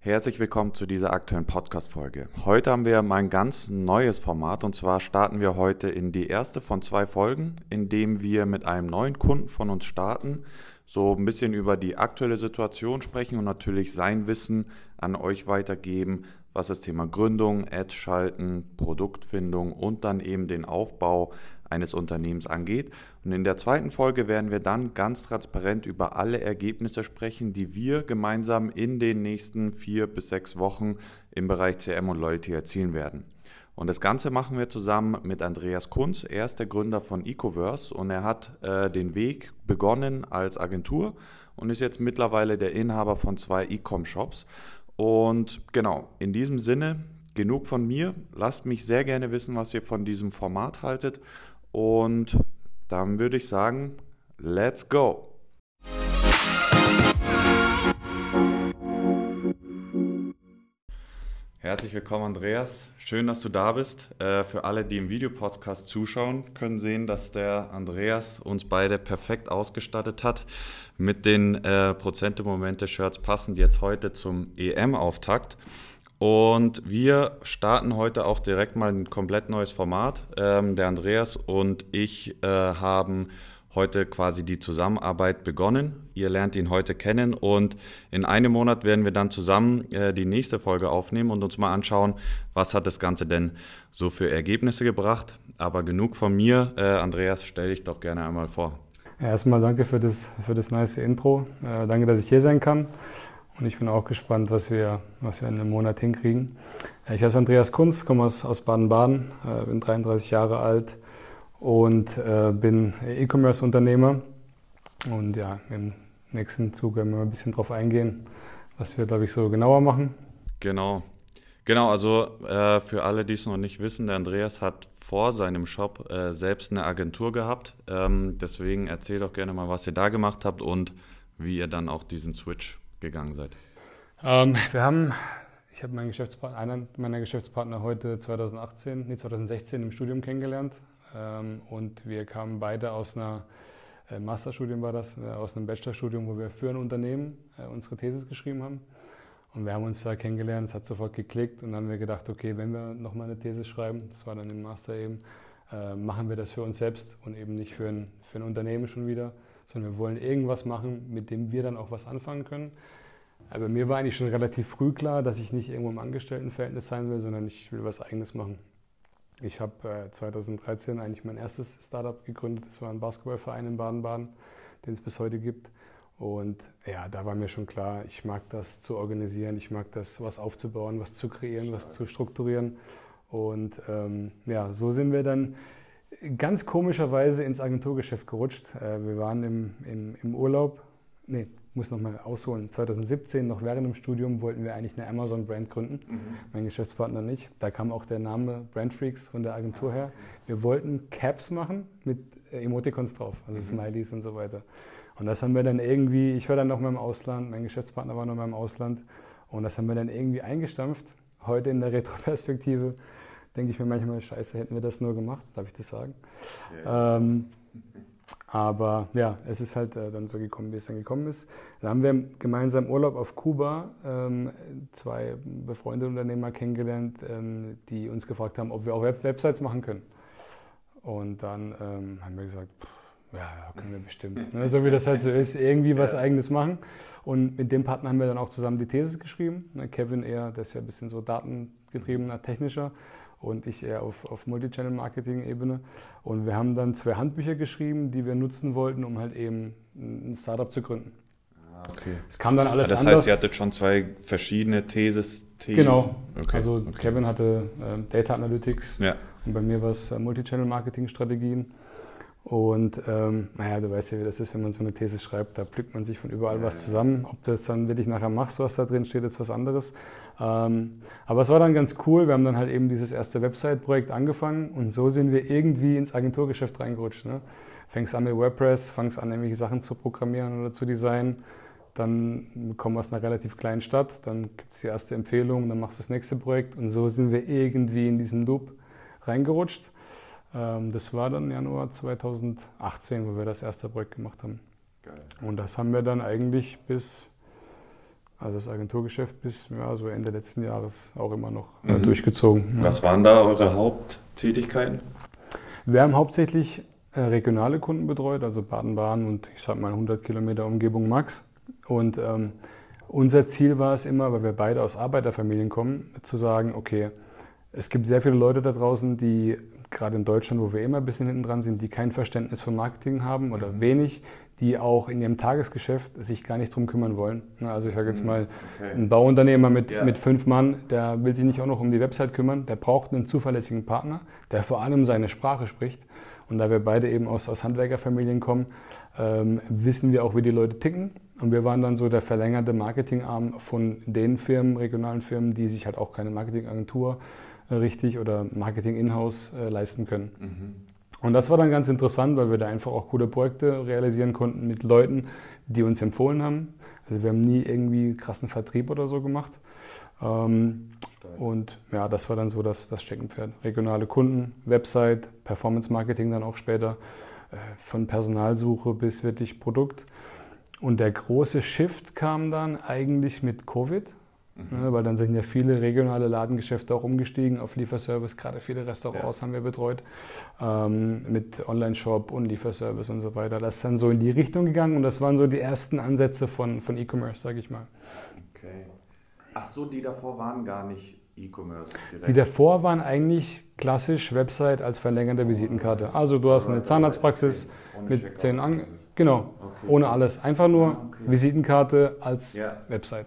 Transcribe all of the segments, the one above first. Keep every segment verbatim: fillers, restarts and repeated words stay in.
Herzlich willkommen zu dieser aktuellen Podcast-Folge. Heute haben wir mal ein ganz neues Format und zwar starten wir heute in die erste von zwei Folgen, in dem wir mit einem neuen Kunden von uns starten, so ein bisschen über die aktuelle Situation sprechen und natürlich sein Wissen an euch weitergeben, was das Thema Gründung, Ads schalten, Produktfindung und dann eben den Aufbau eines Unternehmens angeht. Und in der zweiten Folge werden wir dann ganz transparent über alle Ergebnisse sprechen, die wir gemeinsam in den nächsten vier bis sechs Wochen im Bereich C R M und Loyalty erzielen werden. Und das Ganze machen wir zusammen mit Andreas Kunz. Er ist der Gründer von Ecoverse und er hat äh, den Weg begonnen als Agentur und ist jetzt mittlerweile der Inhaber von zwei E-Com-Shops. Und genau, in diesem Sinne, genug von mir. Lasst mich sehr gerne wissen, was ihr von diesem Format haltet. Und dann würde ich sagen, let's go! Herzlich willkommen, Andreas. Schön, dass du da bist. Äh, für alle, die im Videopodcast zuschauen, können sehen, dass der Andreas uns beide perfekt ausgestattet hat mit den äh, Prozente-Momente-Shirts passend jetzt heute zum E M-Auftakt. Und wir starten heute auch direkt mal ein komplett neues Format. Ähm, der Andreas und ich äh, haben heute quasi die Zusammenarbeit begonnen. Ihr lernt ihn heute kennen und in einem Monat werden wir dann zusammen äh, die nächste Folge aufnehmen und uns mal anschauen, was hat das Ganze denn so für Ergebnisse gebracht. Aber genug von mir. Äh, Andreas, stell dich doch gerne einmal vor. Ja, erstmal danke für das, für das nice Intro. Äh, danke, dass ich hier sein kann. Und ich bin auch gespannt, was wir, was wir in einem Monat hinkriegen. Ich heiße Andreas Kunz, komme aus, aus Baden-Baden, äh, bin dreiunddreißig Jahre alt und äh, bin E-Commerce-Unternehmer. Und ja, im nächsten Zug werden wir mal ein bisschen drauf eingehen, was wir, glaube ich, so genauer machen. Genau. Genau, also äh, für alle, die es noch nicht wissen, der Andreas hat vor seinem Shop äh, selbst eine Agentur gehabt. Ähm, deswegen erzähl doch gerne mal, was ihr da gemacht habt und wie ihr dann auch diesen Switch gegangen seid. Ähm, wir haben, ich habe meinen Geschäftspartner, einen meiner Geschäftspartner heute zweitausendachtzehn, nee, zweitausendsechzehn im Studium kennengelernt ähm, und wir kamen beide aus einer äh, Masterstudium war das, äh, aus einem Bachelorstudium, wo wir für ein Unternehmen äh, unsere Thesis geschrieben haben und wir haben uns da kennengelernt, es hat sofort geklickt und dann haben wir gedacht, okay, wenn wir nochmal eine These schreiben, das war dann im Master eben, äh, machen wir das für uns selbst und eben nicht für ein, für ein Unternehmen schon wieder, sondern wir wollen irgendwas machen, mit dem wir dann auch was anfangen können. Aber mir war eigentlich schon relativ früh klar, dass ich nicht irgendwo im Angestelltenverhältnis sein will, sondern ich will was Eigenes machen. Ich habe äh, zweitausenddreizehn eigentlich mein erstes Startup gegründet. Das war ein Basketballverein in Baden-Baden, den es bis heute gibt. Und ja, da war mir schon klar, ich mag das zu organisieren, ich mag das, was aufzubauen, was zu kreieren, was zu strukturieren. Und ähm, ja, so sind wir dann ganz komischerweise ins Agenturgeschäft gerutscht. Wir waren im, im, im Urlaub, nee, muss noch mal ausholen, zweitausendsiebzehn, noch während dem Studium, wollten wir eigentlich eine Amazon-Brand gründen, mhm. mein Geschäftspartner und ich. Da kam auch der Name Brand Freaks von der Agentur her. Wir wollten Caps machen mit Emoticons drauf, also mhm. Smileys und so weiter. Und das haben wir dann irgendwie, ich war dann noch mal im Ausland, mein Geschäftspartner war noch mal im Ausland und das haben wir dann irgendwie eingestampft. Heute in der Retroperspektive denke ich mir manchmal, scheiße, hätten wir das nur gemacht, darf ich das sagen? Ja. Ähm, aber ja, es ist halt äh, dann so gekommen, wie es dann gekommen ist. Da haben wir gemeinsam Urlaub auf Kuba ähm, zwei befreundete Unternehmer kennengelernt, ähm, die uns gefragt haben, ob wir auch Web- Websites machen können. Und dann ähm, haben wir gesagt, pff, ja, ja, können wir bestimmt. Ne? So wie das halt so ist, irgendwie was ja. Eigenes machen. Und mit dem Partner haben wir dann auch zusammen die Thesis geschrieben. Ne? Kevin eher, der ist ja ein bisschen so datengetriebener, technischer. Und ich eher auf, auf Multichannel-Marketing-Ebene. Und wir haben dann zwei Handbücher geschrieben, die wir nutzen wollten, um halt eben ein Startup zu gründen. Okay. Es kam dann alles ja, das anders. heißt, ihr hattet schon zwei verschiedene Theses. Theses. Genau. Okay. Also okay. Kevin hatte äh, Data Analytics ja. und bei mir war es äh, Multichannel-Marketing-Strategien. Und ähm, naja, du weißt ja, wie das ist, wenn man so eine These schreibt, da pflückt man sich von überall ja, was ja. zusammen. Ob du das dann wirklich nachher machst, was da drin steht, ist was anderes. Ähm, aber es war dann ganz cool, wir haben dann halt eben dieses erste Website-Projekt angefangen und so sind wir irgendwie ins Agenturgeschäft reingerutscht. Ne? Fängst an mit WordPress, fängst an, irgendwelche Sachen zu programmieren oder zu designen. Dann kommen wir aus einer relativ kleinen Stadt, dann gibt es die erste Empfehlung, dann machst du das nächste Projekt und so sind wir irgendwie in diesen Loop reingerutscht. Das war dann Januar zweitausendachtzehn, wo wir das erste Projekt gemacht haben. Geil. Und das haben wir dann eigentlich bis Also das Agenturgeschäft bis ja, so Ende letzten Jahres auch immer noch mhm. durchgezogen. Was waren da eure Haupttätigkeiten? Wir haben hauptsächlich äh, regionale Kunden betreut, also Baden-Baden und ich sag mal hundert Kilometer Umgebung max. Und ähm, unser Ziel war es immer, weil wir beide aus Arbeiterfamilien kommen, zu sagen, okay, es gibt sehr viele Leute da draußen, die gerade in Deutschland, wo wir immer ein bisschen hinten dran sind, die kein Verständnis von Marketing haben oder wenig, die auch in ihrem Tagesgeschäft sich gar nicht drum kümmern wollen. Also ich sage jetzt mal, okay. ein Bauunternehmer mit, ja. mit fünf Mann, der will sich nicht auch noch um die Website kümmern, der braucht einen zuverlässigen Partner, der vor allem seine Sprache spricht. Und da wir beide eben aus, aus Handwerkerfamilien kommen, ähm, wissen wir auch, wie die Leute ticken. Und wir waren dann so der verlängerte Marketingarm von den Firmen, regionalen Firmen, die sich halt auch keine Marketingagentur äh, richtig oder Marketing in-house äh, leisten können. Mhm. Und das war dann ganz interessant, weil wir da einfach auch coole Projekte realisieren konnten mit Leuten, die uns empfohlen haben. Also wir haben nie irgendwie krassen Vertrieb oder so gemacht. Ähm, und ja, das war dann so das, das Steckenpferd. Regionale Kunden, Website, Performance Marketing dann auch später, äh, von Personalsuche bis wirklich Produkt. Und der große Shift kam dann eigentlich mit Covid. Mhm. Weil dann sind ja viele regionale Ladengeschäfte auch umgestiegen auf Lieferservice. Gerade viele Restaurants ja. haben wir betreut ähm, mit Online-Shop und Lieferservice und so weiter. Das ist dann so in die Richtung gegangen und das waren so die ersten Ansätze von, von E-Commerce, sage ich mal. Okay. Ach so, die davor waren gar nicht E-Commerce direkt? Die davor waren eigentlich klassisch Website als verlängerte Visitenkarte. Also du hast eine Zahnarztpraxis okay. mit zehn An... Genau, okay. ohne alles. Einfach nur ah, okay. Visitenkarte als ja. Website.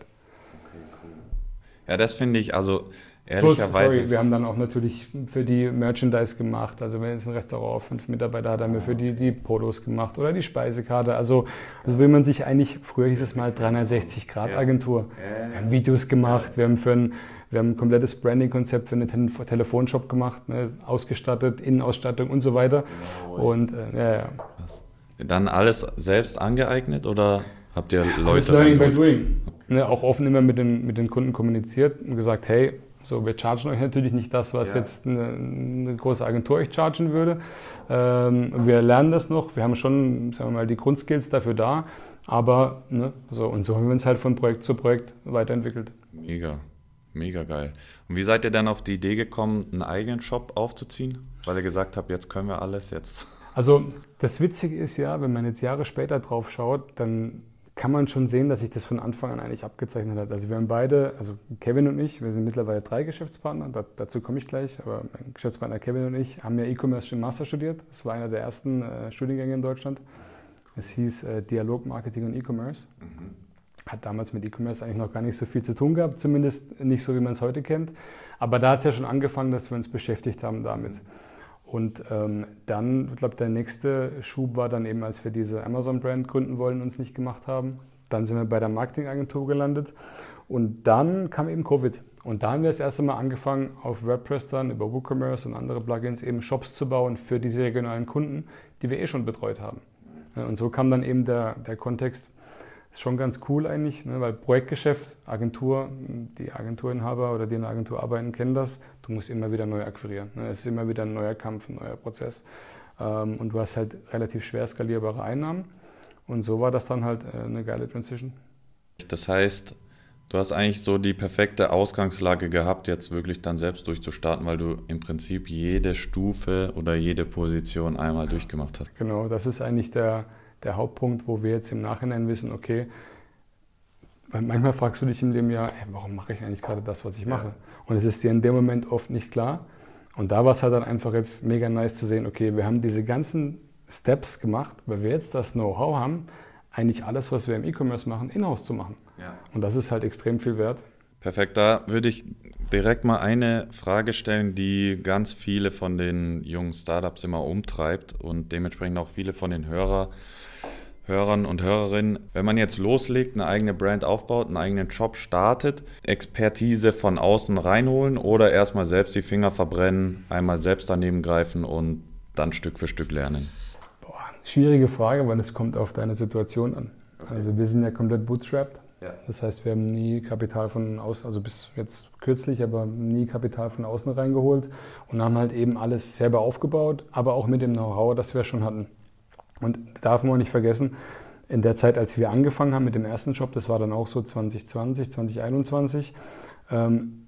Ja, das finde ich, also ehrlicherweise... Plus, sorry, wir haben dann auch natürlich für die Merchandise gemacht. Also wenn jetzt ein Restaurant fünf Mitarbeiter hat, haben wir für die die Polos gemacht oder die Speisekarte. Also, also will man sich eigentlich, früher hieß es mal dreihundertsechzig Grad Agentur. Wir haben Videos gemacht, wir haben, für ein, wir haben ein komplettes Branding-Konzept für einen Te- Telefonshop gemacht, ne, ausgestattet, Innenausstattung und so weiter. Und äh, ja, ja. Dann alles selbst angeeignet oder habt ihr Leute... Das Learning by Doing. Ne, auch offen immer mit den, mit den Kunden kommuniziert und gesagt, hey, so, wir chargen euch natürlich nicht das, was ja. jetzt eine, eine große Agentur euch chargen würde. Ähm, wir lernen das noch, wir haben schon, sagen wir mal, die Grundskills dafür da, aber ne, so, und so haben wir uns halt von Projekt zu Projekt weiterentwickelt. Mega, mega geil. Und wie seid ihr dann auf die Idee gekommen, einen eigenen Shop aufzuziehen? Weil ihr gesagt habt, jetzt können wir alles, jetzt... Also das Witzige ist ja, wenn man jetzt Jahre später drauf schaut, dann kann man schon sehen, dass sich das von Anfang an eigentlich abgezeichnet hat. Also wir haben beide, also Kevin und ich, wir sind mittlerweile drei Geschäftspartner, da, dazu komme ich gleich, aber mein Geschäftspartner Kevin und ich haben ja E-Commerce im Master studiert. Das war einer der ersten äh, Studiengänge in Deutschland. Es hieß äh, Dialog Marketing und E-Commerce. Mhm. Hat damals mit E-Commerce eigentlich noch gar nicht so viel zu tun gehabt, zumindest nicht so, wie man es heute kennt. Aber da hat es ja schon angefangen, dass wir uns beschäftigt haben damit. Mhm. Und ähm, dann, ich glaube, der nächste Schub war dann eben, als wir diese Amazon-Brand gründen wollen, uns nicht gemacht haben. Dann sind wir bei der Marketingagentur gelandet und dann kam eben Covid. Und da haben wir das erste Mal angefangen, auf WordPress dann über WooCommerce und andere Plugins eben Shops zu bauen für diese regionalen Kunden, die wir eh schon betreut haben. Und so kam dann eben der, der Kontext. Ist schon ganz cool eigentlich, ne, weil Projektgeschäft, Agentur, die Agenturinhaber oder die in der Agentur arbeiten, kennen das. Du musst immer wieder neu akquirieren. Ne. Es ist immer wieder ein neuer Kampf, ein neuer Prozess. Ähm, und du hast halt relativ schwer skalierbare Einnahmen. Und so war das dann halt äh, eine geile Transition. Das heißt, du hast eigentlich so die perfekte Ausgangslage gehabt, jetzt wirklich dann selbst durchzustarten, weil du im Prinzip jede Stufe oder jede Position einmal durchgemacht hast. Genau, das ist eigentlich der... der Hauptpunkt, wo wir jetzt im Nachhinein wissen, okay, manchmal fragst du dich im Leben ja, hey, warum mache ich eigentlich gerade das, was ich mache? Ja. Und es ist dir in dem Moment oft nicht klar. Und da war es halt dann einfach jetzt mega nice zu sehen, okay, wir haben diese ganzen Steps gemacht, weil wir jetzt das Know-how haben, eigentlich alles, was wir im E-Commerce machen, in-house zu machen. Ja. Und das ist halt extrem viel wert. Perfekt, da würde ich direkt mal eine Frage stellen, die ganz viele von den jungen Startups immer umtreibt und dementsprechend auch viele von den Hörer, Hörern und Hörerinnen. Wenn man jetzt loslegt, eine eigene Brand aufbaut, einen eigenen Shop startet, Expertise von außen reinholen oder erstmal selbst die Finger verbrennen, einmal selbst daneben greifen und dann Stück für Stück lernen? Boah, schwierige Frage, weil es kommt auf deine Situation an. Okay. Also wir sind ja komplett bootstrapped. Ja. Das heißt, wir haben nie Kapital von außen, also bis jetzt kürzlich, aber nie Kapital von außen reingeholt und haben halt eben alles selber aufgebaut, aber auch mit dem Know-how, das wir schon hatten. Und darf man auch nicht vergessen, in der Zeit, als wir angefangen haben mit dem ersten Shop, das war dann auch so zwanzig zwanzig, zwanzig einundzwanzig, ähm,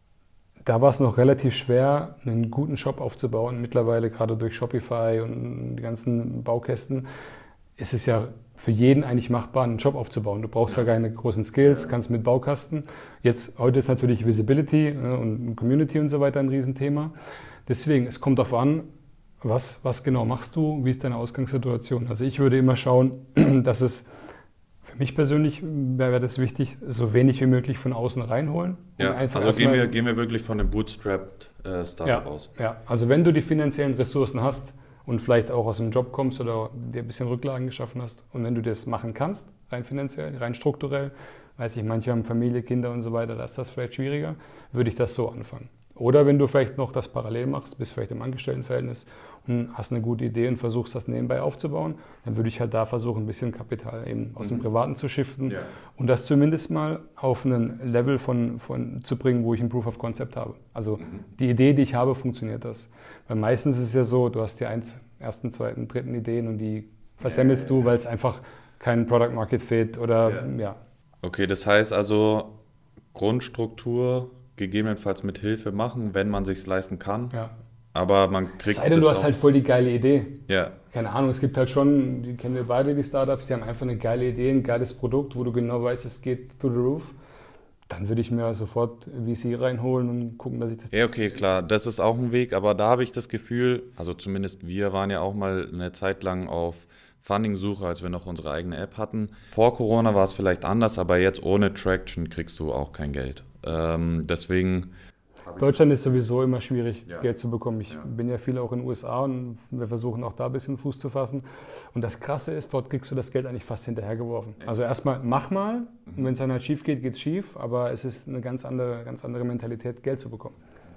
da war es noch relativ schwer, einen guten Shop aufzubauen. Mittlerweile, gerade durch Shopify und die ganzen Baukästen, ist es ja für jeden eigentlich machbar, einen Shop aufzubauen. Du brauchst ja, ja keine großen Skills, kannst mit Baukasten. Jetzt, heute ist natürlich Visibility, ne, und Community und so weiter ein Riesenthema. Deswegen, es kommt darauf an, was, was genau machst du, wie ist deine Ausgangssituation. Also ich würde immer schauen, dass es, für mich persönlich wäre das wichtig, so wenig wie möglich von außen reinholen. Ja, also gehen wir, gehen wir wirklich von dem Bootstrapped äh, Startup ja, aus. Ja, also wenn du die finanziellen Ressourcen hast und vielleicht auch aus dem Job kommst oder dir ein bisschen Rücklagen geschaffen hast und wenn du das machen kannst, rein finanziell, rein strukturell, weiß ich, manche haben Familie, Kinder und so weiter, da ist das vielleicht schwieriger, würde ich das so anfangen. Oder wenn du vielleicht noch das parallel machst, bist vielleicht im Angestelltenverhältnis und hast eine gute Idee und versuchst das nebenbei aufzubauen, dann würde ich halt da versuchen, ein bisschen Kapital eben aus mhm. dem Privaten zu shiften ja. und das zumindest mal auf ein Level von, von zu bringen, wo ich ein Proof of Concept habe. Also mhm. die Idee, die ich habe, funktioniert das. Weil meistens ist es ja so, du hast die eins, ersten, zweiten, dritten Ideen und die versemmelst ja, ja, ja. du, weil es einfach kein Product Market Fit oder ja. ja. Okay, das heißt also Grundstruktur gegebenenfalls mit Hilfe machen, wenn man sich leisten kann. Ja. Aber man kriegt. Es sei denn, du hast auch halt voll die geile Idee. Ja. Keine Ahnung, es gibt halt schon, die kennen wir beide, die Startups, die haben einfach eine geile Idee, ein geiles Produkt, wo du genau weißt, es geht through the roof. Dann würde ich mir sofort V C reinholen und gucken, dass ich das... Ja, okay, klar, das ist auch ein Weg, aber da habe ich das Gefühl, also zumindest wir waren ja auch mal eine Zeit lang auf Funding-Suche, als wir noch unsere eigene App hatten. Vor Corona war es vielleicht anders, aber jetzt ohne Traction kriegst du auch kein Geld. Ähm, deswegen... Deutschland ist sowieso immer schwierig, ja. Geld zu bekommen. Ich ja. bin ja viel auch in den U S A und wir versuchen auch da ein bisschen Fuß zu fassen. Und das Krasse ist, dort kriegst du das Geld eigentlich fast hinterhergeworfen. Ja. Also erstmal mach mal, mhm. und wenn es dann halt schief geht, geht es schief. Aber es ist eine ganz andere, ganz andere Mentalität, Geld zu bekommen.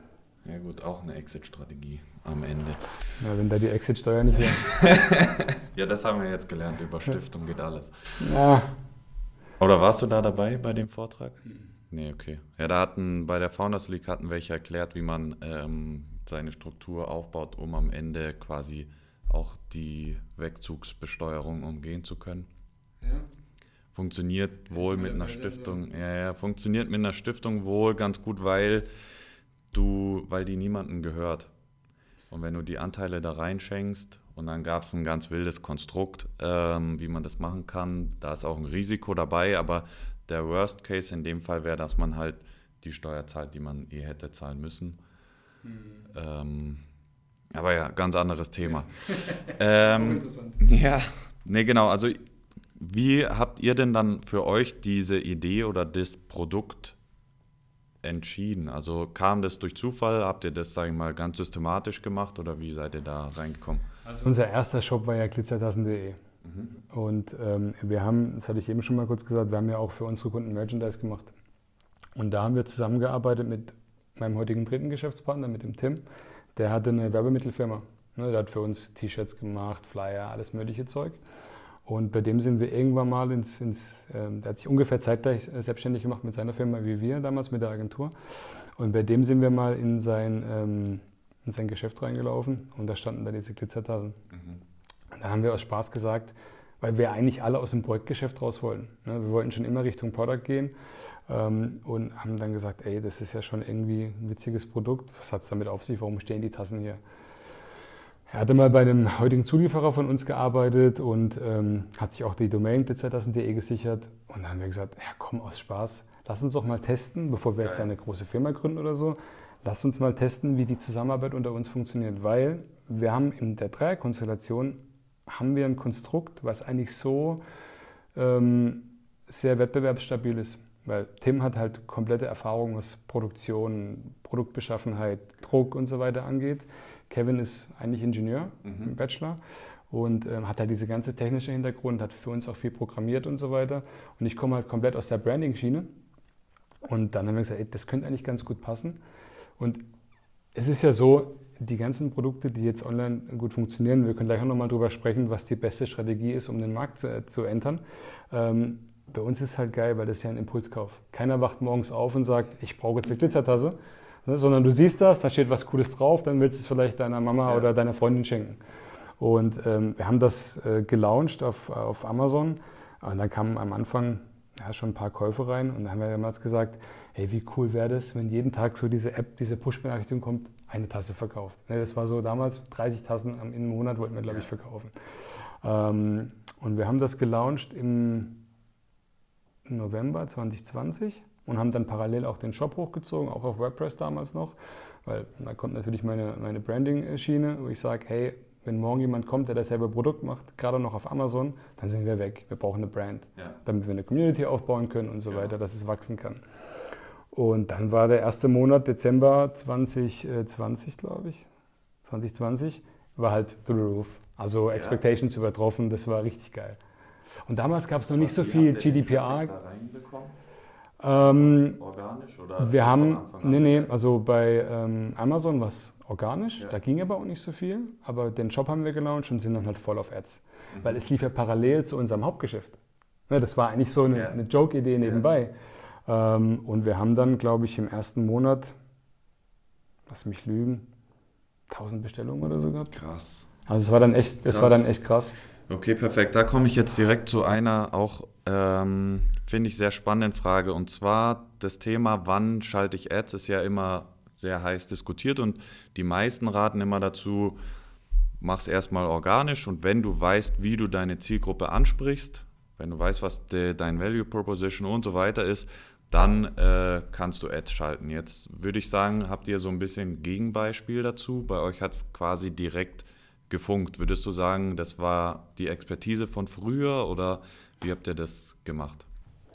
Ja gut, auch eine Exit-Strategie am Ende. Ja, wenn da die Exit-Steuer nicht wäre. Ja, das haben wir jetzt gelernt, über Stiftung geht alles. Ja. Oder warst du da dabei bei dem Vortrag? Mhm. Nee, okay. Ja, da hatten bei der Founders League hatten welche erklärt, wie man ähm, seine Struktur aufbaut, um am Ende quasi auch die Wegzugsbesteuerung umgehen zu können. Ja. Funktioniert wohl mit einer Stiftung. Ja, ja, funktioniert mit einer Stiftung wohl ganz gut, weil du, weil die niemandem gehört. Und wenn du die Anteile da reinschenkst, und dann gab es ein ganz wildes Konstrukt, ähm, wie man das machen kann. Da ist auch ein Risiko dabei, aber der Worst Case in dem Fall wäre, dass man halt die Steuer zahlt, die man eh hätte zahlen müssen. Mhm. Ähm, aber ja, ganz anderes Thema. ähm, interessant. Ja, nee, genau. Also wie habt ihr denn dann für euch diese Idee oder das Produkt entschieden? Also kam das durch Zufall? Habt ihr das, sage ich mal, ganz systematisch gemacht oder wie seid ihr da reingekommen? Also unser erster Shop war ja glitzertassen punkt de. Und ähm, wir haben, das hatte ich eben schon mal kurz gesagt, wir haben ja auch für unsere Kunden Merchandise gemacht. Und da haben wir zusammengearbeitet mit meinem heutigen dritten Geschäftspartner, mit dem Tim. Der hatte eine Werbemittelfirma. Ne, der hat für uns T-Shirts gemacht, Flyer, alles mögliche Zeug. Und bei dem sind wir irgendwann mal ins, ins ähm, der hat sich ungefähr zeitgleich selbstständig gemacht mit seiner Firma wie wir damals mit der Agentur. Und bei dem sind wir mal in sein, ähm, in sein Geschäft reingelaufen und da standen dann diese Glitzertassen. Mhm. Da haben wir aus Spaß gesagt, weil wir eigentlich alle aus dem Projektgeschäft raus wollten. Wir wollten schon immer Richtung Product gehen und haben dann gesagt, ey, das ist ja schon irgendwie ein witziges Produkt. Was hat es damit auf sich? Warum stehen die Tassen hier? Er hatte mal bei einem heutigen Zulieferer von uns gearbeitet und ähm, hat sich auch die Domain glitzertassen punkt de gesichert. Und dann haben wir gesagt, ja komm, aus Spaß, lass uns doch mal testen, bevor wir jetzt eine große Firma gründen oder so. Lass uns mal testen, wie die Zusammenarbeit unter uns funktioniert, weil wir haben in der Dreierkonstellation haben wir ein Konstrukt, was eigentlich so ähm, sehr wettbewerbsstabil ist. Weil Tim hat halt komplette Erfahrung, was Produktion, Produktbeschaffenheit, Druck und so weiter angeht. Kevin ist eigentlich Ingenieur, mhm. im Bachelor und ähm, hat halt diese ganze technische Hintergrund, hat für uns auch viel programmiert und so weiter. Und ich komme halt komplett aus der Branding-Schiene. Und dann haben wir gesagt, ey, das könnte eigentlich ganz gut passen. Und es ist ja so, die ganzen Produkte, die jetzt online gut funktionieren, wir können gleich auch nochmal drüber sprechen, was die beste Strategie ist, um den Markt zu, zu entern. Ähm, bei uns ist halt geil, weil das ist ja ein Impulskauf. Keiner wacht morgens auf und sagt, ich brauche jetzt eine Glitzertasse, ne, sondern du siehst das, da steht was Cooles drauf, dann willst du es vielleicht deiner Mama ja. oder deiner Freundin schenken. Und ähm, wir haben das äh, gelauncht auf, auf Amazon Und dann kamen am Anfang ja, schon ein paar Käufe rein und dann haben wir damals gesagt, hey, wie cool wäre das, wenn jeden Tag so diese App, diese Push-Benachrichtigung kommt, eine Tasse verkauft. Das war so damals, dreißig Tassen im Monat wollten wir, glaube ich, verkaufen. Und wir haben das gelauncht im November zwanzig zwanzig und haben dann parallel auch den Shop hochgezogen, auch auf WordPress damals noch, weil da kommt natürlich meine, meine Branding-Schiene, wo ich sage, hey, wenn morgen jemand kommt, der dasselbe Produkt macht, gerade noch auf Amazon, dann sind wir weg. Wir brauchen eine Brand, ja. damit wir eine Community aufbauen können und so ja. weiter, dass es wachsen kann. Und dann war der erste Monat, Dezember zwanzig zwanzig, glaube ich, zwanzig zwanzig, war halt through the roof. Also Expectations ja. übertroffen, das war richtig geil. Und damals gab es noch nicht so viel G D P R. Ähm, organisch oder? Wir haben, nee, nee, also bei ähm, Amazon war es organisch, ja. da ging aber auch nicht so viel, aber den Shop haben wir gelauncht und sind dann halt voll auf Ads. Mhm. Weil es lief ja parallel zu unserem Hauptgeschäft. Ne, das war eigentlich so eine, ja. eine Joke-Idee nebenbei. Ja. Ähm, und wir haben dann, glaube ich, im ersten Monat, lass mich lügen, tausend Bestellungen oder so gehabt. Krass. Also es war dann echt, es war dann echt krass. Okay, perfekt. Da komme ich jetzt direkt zu einer auch, ähm, finde ich, sehr spannenden Frage. Und zwar das Thema, wann schalte ich Ads, ist ja immer sehr heiß diskutiert. Und die meisten raten immer dazu, mach es erstmal organisch. Und wenn du weißt, wie du deine Zielgruppe ansprichst, wenn du weißt, was de, dein Value Proposition und so weiter ist, dann äh, kannst du Ads schalten. Jetzt würde ich sagen, habt ihr so ein bisschen Gegenbeispiel dazu. Bei euch hat es quasi direkt gefunkt. Würdest du sagen, das war die Expertise von früher oder wie habt ihr das gemacht?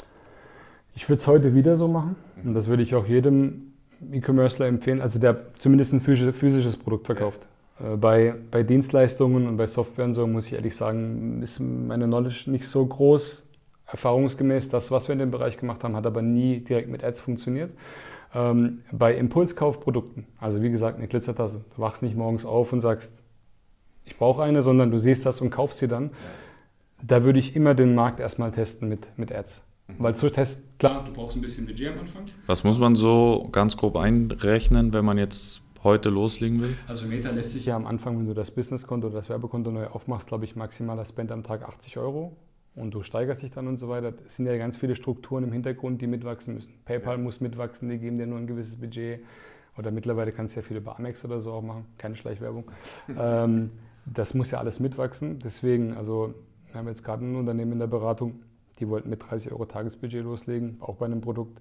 Ich würde es heute wieder so machen und das würde ich auch jedem E-Commercer empfehlen, also der zumindest ein physisches Produkt verkauft. Ja. Bei, bei Dienstleistungen und bei Software und so muss ich ehrlich sagen, ist meine Knowledge nicht so groß. Erfahrungsgemäß, das, was wir in dem Bereich gemacht haben, hat aber nie direkt mit Ads funktioniert. Ähm, bei Impulskaufprodukten, also wie gesagt eine Glitzertasse, du wachst nicht morgens auf und sagst, ich brauche eine, sondern du siehst das und kaufst sie dann. Ja. Da würde ich immer den Markt erstmal testen mit, mit Ads. Mhm. Weil zu testen, klar, du brauchst ein bisschen Budget am Anfang. Was muss man so ganz grob einrechnen, wenn man jetzt heute loslegen will? Also Meta lässt sich ja am Anfang, wenn du das Businesskonto oder das Werbekonto neu aufmachst, glaube ich, maximaler Spend am Tag achtzig Euro. Und du steigerst dich dann und so weiter. Es sind ja ganz viele Strukturen im Hintergrund, die mitwachsen müssen. PayPal ja. muss mitwachsen, die geben dir nur ein gewisses Budget. Oder mittlerweile kannst du ja viele über Amex oder so auch machen, keine Schleichwerbung. ähm, das muss ja alles mitwachsen. Deswegen, also wir haben jetzt gerade ein Unternehmen in der Beratung, die wollten mit dreißig Euro Tagesbudget loslegen, auch bei einem Produkt.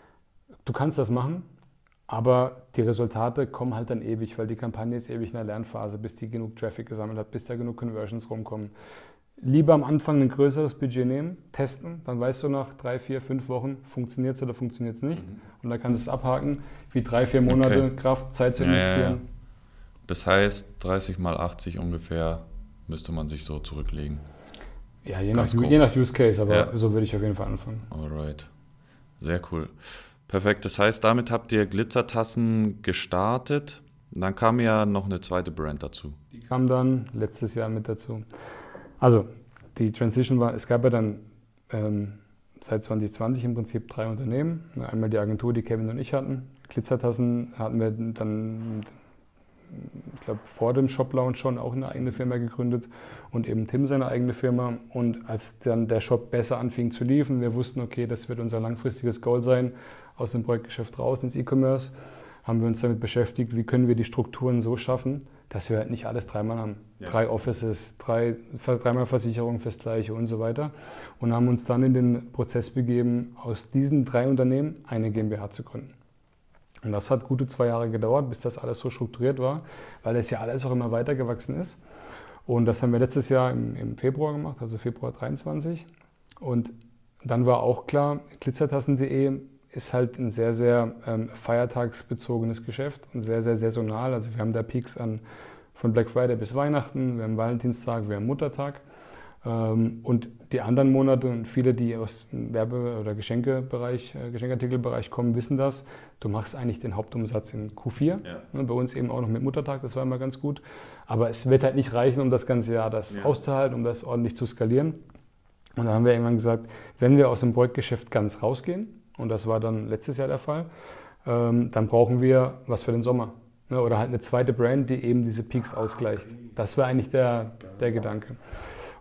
Du kannst das machen, aber die Resultate kommen halt dann ewig, weil die Kampagne ist ewig in der Lernphase, bis die genug Traffic gesammelt hat, bis da genug Conversions rumkommen. Lieber am Anfang ein größeres Budget nehmen, testen, dann weißt du nach drei, vier, fünf Wochen, funktioniert es oder funktioniert es nicht. Mhm. Und dann kannst du es abhaken, wie drei, vier Monate okay. Kraft, Zeit zu investieren. Ja, ja, ja. Das heißt, dreißig mal achtzig ungefähr müsste man sich so zurücklegen. Ja, je, nach, je nach Use Case, aber ja. so würde ich auf jeden Fall anfangen. Alright, sehr cool. Perfekt, das heißt, damit habt ihr Glitzertassen gestartet. Dann kam ja noch eine zweite Brand dazu. Die kam dann letztes Jahr mit dazu. Also, die Transition war, es gab ja dann ähm, seit zwanzig zwanzig im Prinzip drei Unternehmen. Einmal die Agentur, die Kevin und ich hatten. Glitzertassen hatten wir dann, ich glaube, vor dem Shop-Launch schon auch eine eigene Firma gegründet und eben Tim seine eigene Firma. Und als dann der Shop besser anfing zu liefen, wir wussten, okay, das wird unser langfristiges Goal sein, aus dem Projektgeschäft raus ins E-Commerce, haben wir uns damit beschäftigt, wie können wir die Strukturen so schaffen, dass wir halt nicht alles dreimal haben. Ja. Drei Offices, drei, dreimal Versicherung fürs Gleiche und so weiter. Und haben uns dann in den Prozess begeben, aus diesen drei Unternehmen eine GmbH zu gründen. Und das hat gute zwei Jahre gedauert, bis das alles so strukturiert war, weil es ja alles auch immer weiter gewachsen ist. Und das haben wir letztes Jahr im, im Februar gemacht, also Februar dreiundzwanzig. Und dann war auch klar, glitzertassen punkt de ist halt ein sehr, sehr ähm, feiertagsbezogenes Geschäft und sehr, sehr saisonal. Also wir haben da Peaks an, von Black Friday bis Weihnachten, wir haben Valentinstag, wir haben Muttertag. Ähm, und die anderen Monate und viele, die aus dem Werbe- oder Geschenkebereich, äh, Geschenkartikelbereich kommen, wissen das. Du machst eigentlich den Hauptumsatz in Q vier. Ja. Ne, bei uns eben auch noch mit Muttertag, das war immer ganz gut. Aber es wird halt nicht reichen, um das ganze Jahr das ja. auszuhalten, um das ordentlich zu skalieren. Und da haben wir irgendwann gesagt, wenn wir aus dem Projektgeschäft ganz rausgehen, und das war dann letztes Jahr der Fall, ähm, dann brauchen wir was für den Sommer. Ne? Oder halt eine zweite Brand, die eben diese Peaks ausgleicht. Das war eigentlich der, der Gedanke.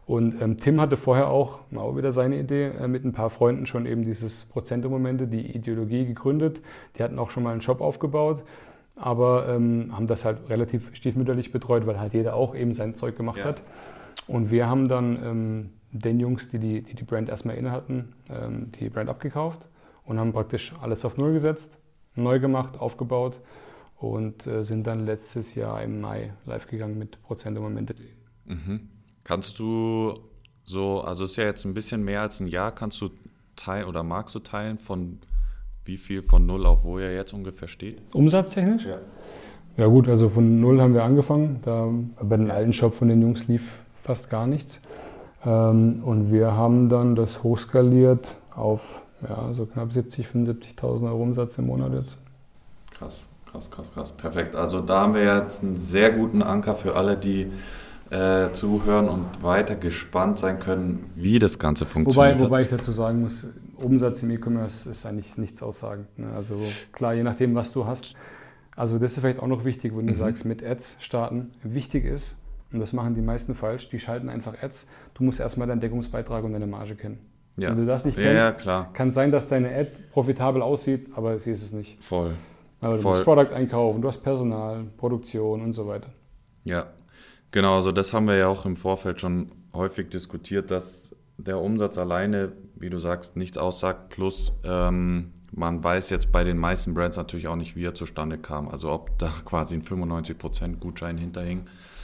Und ähm, Tim hatte vorher auch, auch wieder seine Idee, äh, mit ein paar Freunden schon eben dieses Prozente-Momente, die Ideologie gegründet. Die hatten auch schon mal einen Shop aufgebaut, aber ähm, haben das halt relativ stiefmütterlich betreut, weil halt jeder auch eben sein Zeug gemacht ja. hat. Und wir haben dann ähm, den Jungs, die die, die die Brand erstmal inne hatten, ähm, die Brand abgekauft und haben praktisch alles auf Null gesetzt, neu gemacht, aufgebaut und äh, sind dann letztes Jahr im Mai live gegangen mit Prozente-Momente. Mhm. Kannst du so, also es ist ja jetzt ein bisschen mehr als ein Jahr, kannst du teilen oder magst du teilen, von wie viel von null auf wo ihr jetzt ungefähr steht? Umsatztechnisch? Ja. Ja gut, also von null haben wir angefangen. Da, bei dem alten Shop von den Jungs lief fast gar nichts. Ähm, und wir haben dann das hochskaliert auf ja, so knapp siebzig, fünfundsiebzigtausend Euro Umsatz im Monat jetzt. Krass, krass, krass, krass. Perfekt. Also da haben wir jetzt einen sehr guten Anker für alle, die Äh, zuhören und weiter gespannt sein können, wie das Ganze funktioniert. Wobei, wobei ich dazu sagen muss, Umsatz im E-Commerce ist eigentlich nichts aussagend. Ne? Also klar, je nachdem, was du hast. Also das ist vielleicht auch noch wichtig, wenn du mhm. sagst, mit Ads starten. Wichtig ist, und das machen die meisten falsch, die schalten einfach Ads. Du musst erstmal deinen Deckungsbeitrag und deine Marge kennen. Ja. Wenn du das nicht kennst, ja, klar. kann sein, dass deine Ad profitabel aussieht, aber sie ist es nicht. Voll. Aber du Voll. musst Product einkaufen, du hast Personal, Produktion und so weiter. Ja. Genau, also das haben wir ja auch im Vorfeld schon häufig diskutiert, dass der Umsatz alleine, wie du sagst, nichts aussagt. Plus ähm, man weiß jetzt bei den meisten Brands natürlich auch nicht, wie er zustande kam. Also ob da quasi ein fünfundneunzig Prozent Gutschein hinterhing,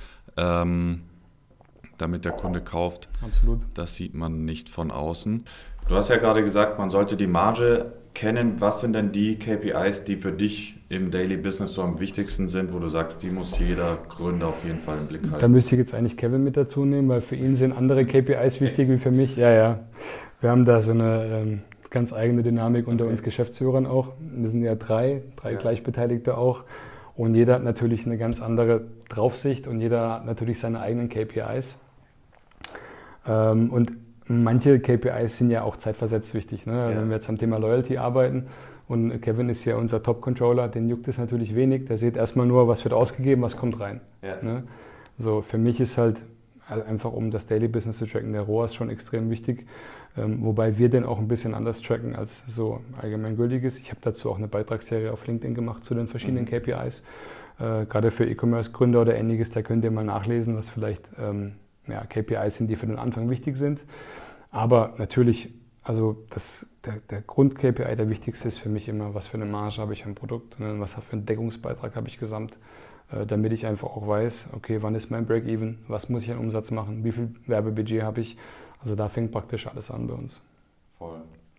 ähm, damit der Kunde kauft. Absolut. Das sieht man nicht von außen. Du hast ja gerade gesagt, man sollte die Marge kennen. Was sind denn die K P Is, die für dich im Daily Business so am wichtigsten sind, wo du sagst, die muss jeder Gründer auf jeden Fall im Blick halten? Da müsste ich jetzt eigentlich Kevin mit dazu nehmen, weil für ihn sind andere K P Is wichtig wie für mich. Ja, ja. Wir haben da so eine ähm, ganz eigene Dynamik unter okay. uns Geschäftsführern auch. Wir sind ja drei, drei ja. Gleichbeteiligte auch. Und jeder hat natürlich eine ganz andere Draufsicht und jeder hat natürlich seine eigenen K P Is. Ähm, und manche K P Is sind ja auch zeitversetzt wichtig. Ne? Ja. Wenn wir jetzt am Thema Loyalty arbeiten und Kevin ist ja unser Top-Controller, den juckt es natürlich wenig. Der sieht erstmal nur, was wird ausgegeben, was kommt rein. Ja. Ne? So, für mich ist halt einfach, um das Daily Business zu tracken, der R O A S schon extrem wichtig. Ähm, wobei wir den auch ein bisschen anders tracken, als so allgemeingültig ist. Ich habe dazu auch eine Beitragsserie auf LinkedIn gemacht zu den verschiedenen mhm. K P Is. Äh, gerade für E-Commerce-Gründer oder ähnliches, da könnt ihr mal nachlesen, was vielleicht ähm, ja, K P Is sind, die für den Anfang wichtig sind. Aber natürlich, also das, der, der Grund-K P I, der wichtigste ist für mich immer, was für eine Marge habe ich am Produkt, ne? Was für einen Deckungsbeitrag habe ich gesamt, äh, damit ich einfach auch weiß, okay, wann ist mein Break-Even, was muss ich an Umsatz machen, wie viel Werbebudget habe ich. Also da fängt praktisch alles an bei uns. Voll.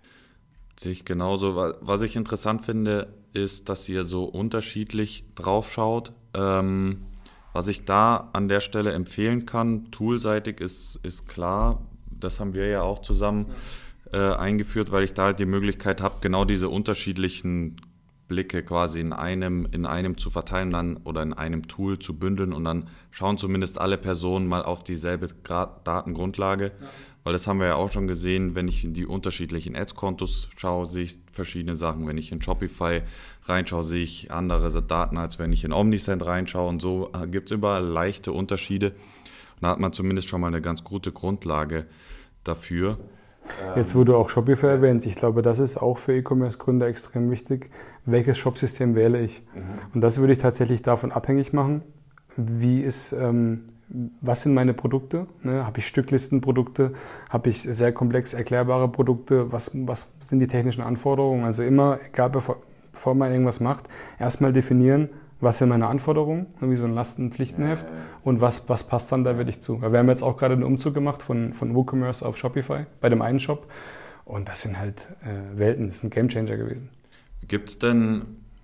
Sehe ich genauso. Was ich interessant finde, ist, dass ihr so unterschiedlich drauf schaut. Ähm, was ich da an der Stelle empfehlen kann, toolseitig ist, ist klar, das haben wir ja auch zusammen äh, eingeführt, weil ich da halt die Möglichkeit habe, genau diese unterschiedlichen Blicke quasi in einem, in einem zu verteilen dann, oder in einem Tool zu bündeln und dann schauen zumindest alle Personen mal auf dieselbe Grad- Datengrundlage, ja. Weil das haben wir ja auch schon gesehen, wenn ich in die unterschiedlichen Ads-Kontos schaue, sehe ich verschiedene Sachen. Wenn ich in Shopify reinschaue, sehe ich andere Daten, als wenn ich in Omnisend reinschaue und so gibt es überall leichte Unterschiede. Und da hat man zumindest schon mal eine ganz gute Grundlage dafür. Jetzt, wo du auch Shopify erwähnst, ich glaube, das ist auch für E-Commerce-Gründer extrem wichtig. Welches Shopsystem wähle ich? Mhm. Und das würde ich tatsächlich davon abhängig machen, wie ist, ähm, was sind meine Produkte? Ne? Habe ich Stücklistenprodukte? Habe ich sehr komplex erklärbare Produkte? Was, was sind die technischen Anforderungen? Also immer, egal bevor, bevor man irgendwas macht, erstmal definieren, was sind meine Anforderungen, wie so ein Lastenpflichtenheft, und was, was passt dann da wirklich zu. Weil wir haben jetzt auch gerade einen Umzug gemacht von, von WooCommerce auf Shopify bei dem einen Shop, und das sind halt äh, Welten, das ist ein Gamechanger gewesen. Gibt es denn,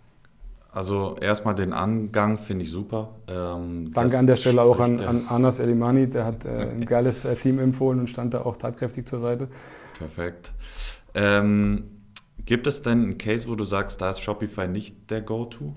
also erstmal den Angang finde ich super. Ähm, Danke an der Stelle auch an, an Anas Elimani, der hat äh, ein geiles äh, Theme empfohlen und stand da auch tatkräftig zur Seite. Perfekt. Ähm, gibt es denn einen Case, wo du sagst, da ist Shopify nicht der Go-To?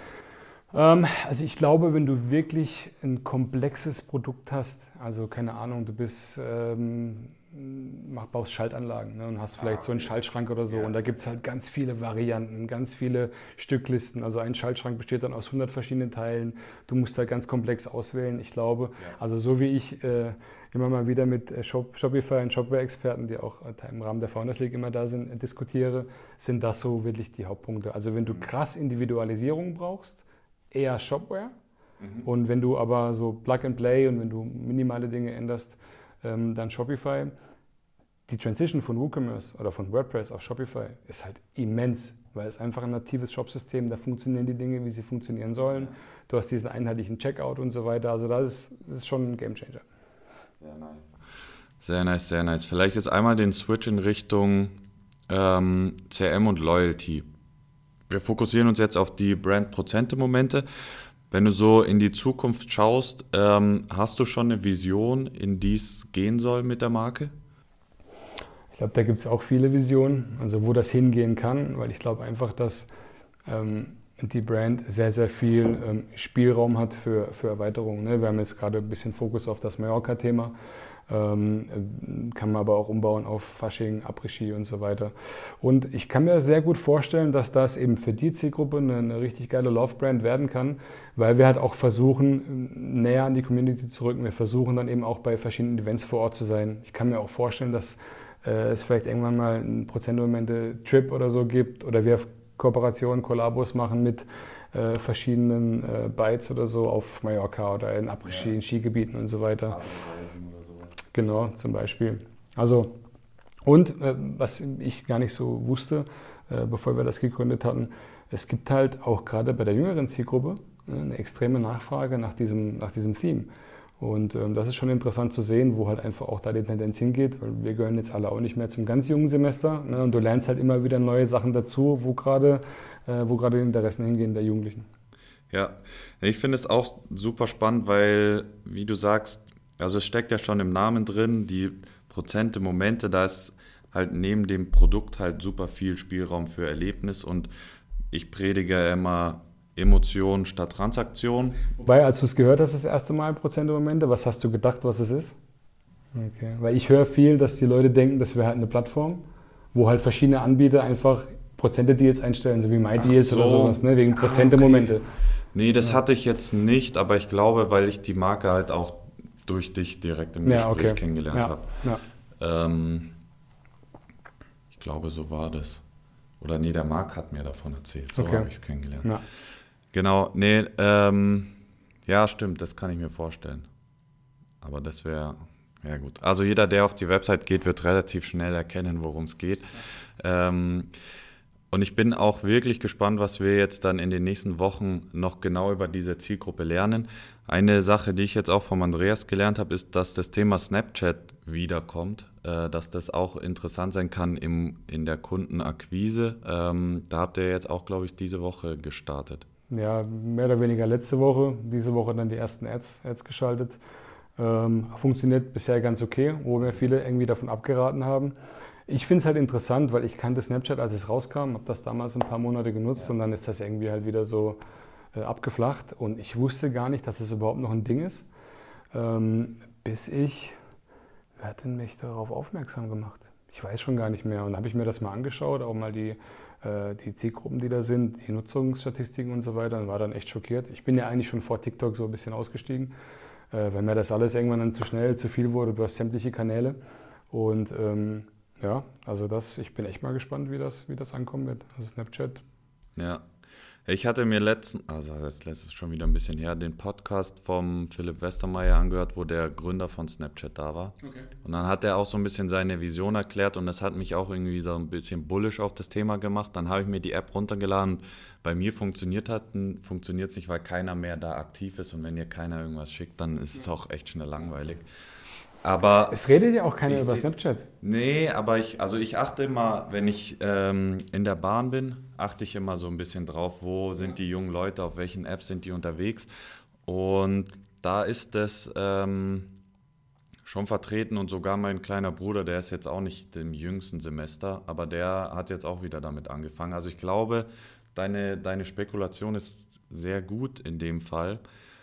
Also ich glaube, wenn du wirklich ein komplexes Produkt hast, also keine Ahnung, du bist ähm, mach, baust Schaltanlagen, ne, und hast vielleicht so einen Schaltschrank oder so. Ja. Und da gibt es halt ganz viele Varianten, ganz viele Stücklisten. Also ein Schaltschrank besteht dann aus hundert verschiedenen Teilen. Du musst da ganz komplex auswählen. Ich glaube, Ja. also so wie ich äh, immer mal wieder mit Shop, Shopify und Shopware-Experten, die auch im Rahmen der Founders League immer da sind, diskutiere, sind das so wirklich die Hauptpunkte. Also wenn du krass Individualisierung brauchst, eher Shopware. Mhm. Und wenn du aber so Plug and Play und wenn du minimale Dinge änderst, ähm, dann Shopify. Die Transition von WooCommerce oder von WordPress auf Shopify ist halt immens, weil es einfach ein natives Shopsystem, da funktionieren die Dinge, wie sie funktionieren sollen. Du hast diesen einheitlichen Checkout und so weiter. Also das ist, das ist schon ein Gamechanger. Sehr nice. Sehr nice, sehr nice. Vielleicht jetzt einmal den Switch in Richtung ähm, C R M und Loyalty. Wir fokussieren uns jetzt auf die Brand-Prozente-Momente. Wenn du so in die Zukunft schaust, ähm, hast du schon eine Vision, in die es gehen soll mit der Marke? Ich glaube, da gibt es auch viele Visionen, also wo das hingehen kann, weil ich glaube einfach, dass ähm, die Brand sehr, sehr viel ähm, Spielraum hat für, für Erweiterungen. Ne? Wir haben jetzt gerade ein bisschen Fokus auf das Mallorca-Thema. Ähm, kann man aber auch umbauen auf Fasching, Après-Ski und so weiter. Und ich kann mir sehr gut vorstellen, dass das eben für die Zielgruppe eine, eine richtig geile Love-Brand werden kann, weil wir halt auch versuchen, näher an die Community zu rücken. Wir versuchen dann eben auch bei verschiedenen Events vor Ort zu sein. Ich kann mir auch vorstellen, dass äh, es vielleicht irgendwann mal einen Prozentmomente-Trip oder so gibt oder wir Kooperationen, Kollabos machen mit äh, verschiedenen äh, Bites oder so auf Mallorca oder in Après-Ski, ja. in Skigebieten und so weiter. Genau, zum Beispiel. Also, und äh, was ich gar nicht so wusste, äh, bevor wir das gegründet hatten, es gibt halt auch gerade bei der jüngeren Zielgruppe äh, eine extreme Nachfrage nach diesem, nach diesem Theme. Und ähm, das ist schon interessant zu sehen, wo halt einfach auch da die Tendenz hingeht, weil wir gehören jetzt alle auch nicht mehr zum ganz jungen Semester, ne, und du lernst halt immer wieder neue Sachen dazu, wo gerade äh, wo gerade die Interessen hingehen der Jugendlichen. Ja, ich finde es auch super spannend, weil, wie du sagst, also es steckt ja schon im Namen drin, die Prozente, Momente, da ist halt neben dem Produkt halt super viel Spielraum für Erlebnis und ich predige immer Emotion statt Transaktion. Wobei, als du es gehört hast, das erste Mal Prozente, Momente, was hast du gedacht, was es ist? Okay. Weil ich höre viel, dass die Leute denken, das wäre halt eine Plattform, wo halt verschiedene Anbieter einfach Prozente-Deals einstellen, so wie MyDeals so. oder sowas, ne? Wegen Prozente, Momente. Okay. Nee, das ja. hatte ich jetzt nicht, aber ich glaube, weil ich die Marke halt auch durch dich direkt im ja, Gespräch okay. kennengelernt ja, habe. Ja. Ähm, ich glaube, so war das. Oder nee, der Marc hat mir davon erzählt. So okay. habe ich es kennengelernt. Ja. Genau, nee, ähm, ja, stimmt, das kann ich mir vorstellen. Aber das wäre, ja gut. Also jeder, der auf die Website geht, wird relativ schnell erkennen, worum es geht. Ja. Ähm, Und ich bin auch wirklich gespannt, was wir jetzt dann in den nächsten Wochen noch genau über diese Zielgruppe lernen. Eine Sache, die ich jetzt auch vom Andreas gelernt habe, ist, dass das Thema Snapchat wiederkommt, äh, dass das auch interessant sein kann im, in der Kundenakquise. Ähm, da habt ihr jetzt auch, glaube ich, diese Woche gestartet. Ja, mehr oder weniger letzte Woche. Diese Woche dann die ersten Ads, Ads geschaltet. Ähm, funktioniert bisher ganz okay, wo mir viele irgendwie davon abgeraten haben. Ich finde es halt interessant, weil ich kannte Snapchat, als es rauskam, habe das damals ein paar Monate genutzt, ja. und dann ist das irgendwie halt wieder so äh, abgeflacht und ich wusste gar nicht, dass es überhaupt noch ein Ding ist, ähm, bis ich, wer hat denn mich darauf aufmerksam gemacht? Ich weiß schon gar nicht mehr und dann habe ich mir das mal angeschaut, auch mal die, äh, die Zielgruppen, die da sind, die Nutzungsstatistiken und so weiter und war dann echt schockiert. Ich bin ja eigentlich schon vor TikTok so ein bisschen ausgestiegen, äh, weil mir das alles irgendwann dann zu schnell, zu viel wurde, du hast sämtliche Kanäle und ähm, ja, also das, ich bin echt mal gespannt, wie das, wie das ankommen wird. Also Snapchat. Ja, ich hatte mir letzten, also das ist schon wieder ein bisschen her, den Podcast vom Philipp Westermeier angehört, wo der Gründer von Snapchat da war. Okay. Und dann hat er auch so ein bisschen seine Vision erklärt und das hat mich auch irgendwie so ein bisschen bullish auf das Thema gemacht. Dann habe ich mir die App runtergeladen. Bei mir funktioniert hat, funktioniert es nicht, weil keiner mehr da aktiv ist und wenn ihr keiner irgendwas schickt, dann ist es auch echt schnell langweilig. Aber es redet ja auch keiner über Snapchat. Nee, aber ich, also ich achte immer, wenn ich ähm, in der Bahn bin, achte ich immer so ein bisschen drauf, wo sind die jungen Leute, auf welchen Apps sind die unterwegs. Und da ist das ähm, schon vertreten und sogar mein kleiner Bruder, der ist jetzt auch nicht im jüngsten Semester, aber der hat jetzt auch wieder damit angefangen. Also ich glaube, deine, deine Spekulation ist sehr gut in dem Fall.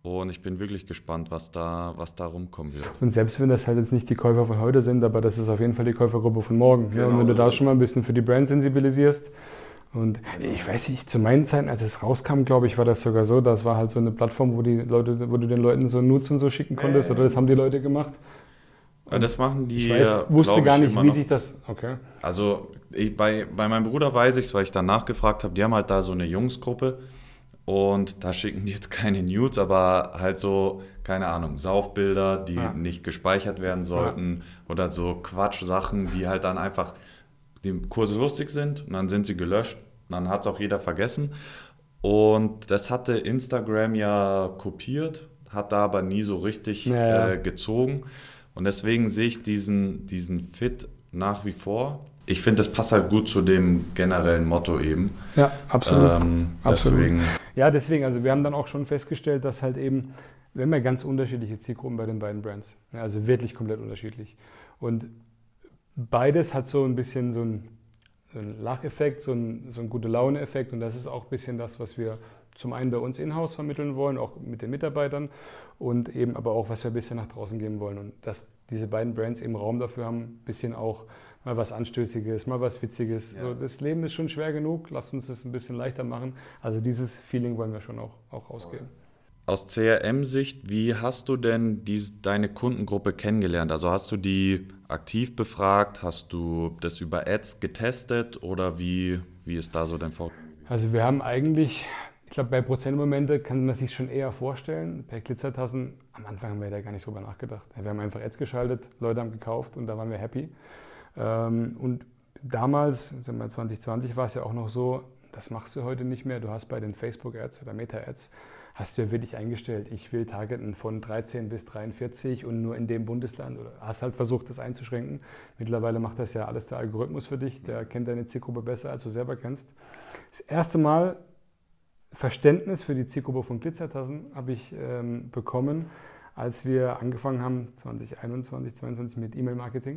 Und ich bin wirklich gespannt, was da, was da rumkommen wird. Und selbst wenn das halt jetzt nicht die Käufer von heute sind, aber das ist auf jeden Fall die Käufergruppe von morgen. Genau, ja, und wenn du da das schon mal ein bisschen für die Brand sensibilisierst. Und ich weiß nicht, zu meinen Zeiten, als es rauskam, glaube ich, war das sogar so, das war halt so eine Plattform, wo, die Leute, wo du den Leuten so Nudes und so schicken konntest, oder das haben die Leute gemacht. Ja, das machen die. Ich weiß, wusste gar nicht, wie noch. sich das. Okay. Also ich, bei, bei meinem Bruder weiß ich es, weil ich dann nachgefragt habe. Die haben halt da so eine Jungsgruppe und da schicken die jetzt keine Nudes, aber halt so, keine Ahnung, Saufbilder, die Ja. nicht gespeichert werden sollten, ja. Oder so Quatschsachen, die halt dann einfach die Kurse lustig sind und dann sind sie gelöscht und dann hat es auch jeder vergessen. Und das hatte Instagram ja kopiert, hat da aber nie so richtig ja, ja. Äh, gezogen. Und deswegen sehe ich diesen, diesen Fit nach wie vor. Ich finde, das passt halt gut zu dem generellen Motto eben. Ja, absolut. Ähm, absolut. Deswegen. Ja, deswegen, also wir haben dann auch schon festgestellt, dass halt eben, wir haben ja ganz unterschiedliche Zielgruppen bei den beiden Brands. Ja, also wirklich komplett unterschiedlich. Und beides hat so ein bisschen so einen, so einen Lacheffekt, so einen, so einen gute Laune-Effekt. Und das ist auch ein bisschen das, was wir zum einen bei uns in-house vermitteln wollen, auch mit den Mitarbeitern und eben aber auch, was wir ein bisschen nach draußen geben wollen. Und dass diese beiden Brands eben Raum dafür haben, ein bisschen auch mal was Anstößiges, mal was Witziges. Ja. So, das Leben ist schon schwer genug, lasst uns das ein bisschen leichter machen. Also dieses Feeling wollen wir schon auch, auch rausgeben. Aus C R M-Sicht, wie hast du denn die, deine Kundengruppe kennengelernt? Also hast du die aktiv befragt? Hast du das über Ads getestet oder wie, wie ist da so dein Vorgehen? Also wir haben eigentlich, ich glaube bei Prozentmomente kann man sich schon eher vorstellen, bei Glitzertassen, am Anfang haben wir da gar nicht drüber nachgedacht. Wir haben einfach Ads geschaltet, Leute haben gekauft und da waren wir happy. Und damals, zwanzig zwanzig, war es ja auch noch so, das machst du heute nicht mehr. Du hast bei den Facebook-Ads oder Meta-Ads, hast du ja wirklich eingestellt, ich will targeten von dreizehn bis dreiundvierzig und nur in dem Bundesland. Oder hast halt versucht, das einzuschränken. Mittlerweile macht das ja alles der Algorithmus für dich. Der kennt deine Zielgruppe besser, als du selber kennst. Das erste Mal Verständnis für die Zielgruppe von Glitzertassen habe ich ähm, bekommen, als wir angefangen haben, zwanzig einundzwanzig, zweiundzwanzig mit E-Mail-Marketing.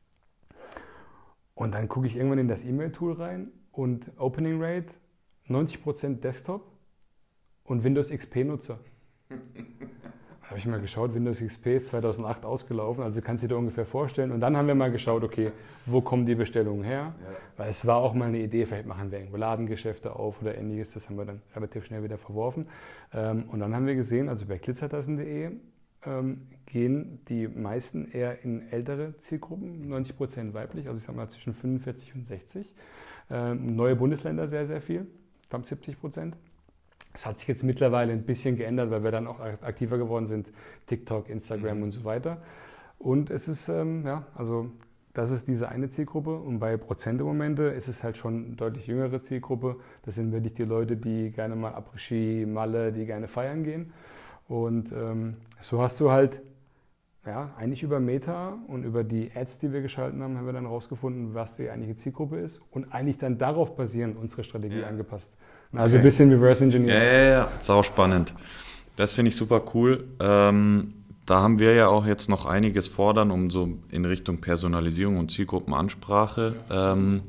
Und dann gucke ich irgendwann in das E-Mail-Tool rein und Opening Rate neunzig Prozent Desktop und Windows X P-Nutzer. Da habe ich mal geschaut, Windows X P ist zweitausendacht ausgelaufen, also kannst du dir ungefähr vorstellen. Und dann haben wir mal geschaut, okay, wo kommen die Bestellungen her? Ja. Weil es war auch mal eine Idee, vielleicht machen wir irgendwo Ladengeschäfte auf oder ähnliches. Das haben wir dann relativ schnell wieder verworfen. Und dann haben wir gesehen, also bei glitzertassen punkt de ähm, gehen die meisten eher in ältere Zielgruppen, neunzig Prozent weiblich, also ich sage mal zwischen fünfundvierzig und sechzig. Ähm, neue Bundesländer sehr, sehr viel, knapp siebzig Prozent. Es hat sich jetzt mittlerweile ein bisschen geändert, weil wir dann auch aktiver geworden sind, TikTok, Instagram mhm. und so weiter. Und es ist, ähm, ja, also das ist diese eine Zielgruppe und bei Prozentmomente ist es halt schon eine deutlich jüngere Zielgruppe. Das sind wirklich die Leute, die gerne mal Après-Ski, Malle, die gerne feiern gehen. Und ähm, so hast du halt, ja, eigentlich über Meta und über die Ads, die wir geschalten haben, haben wir dann rausgefunden, was die eigentliche Zielgruppe ist und eigentlich dann darauf basierend unsere Strategie ja. angepasst. Also okay. Ein bisschen Reverse Engineering. Ja, ja, ja, sau spannend. Das finde ich super cool. Ähm, da haben wir ja auch jetzt noch einiges fordern, um so in Richtung Personalisierung und Zielgruppenansprache ja, ähm,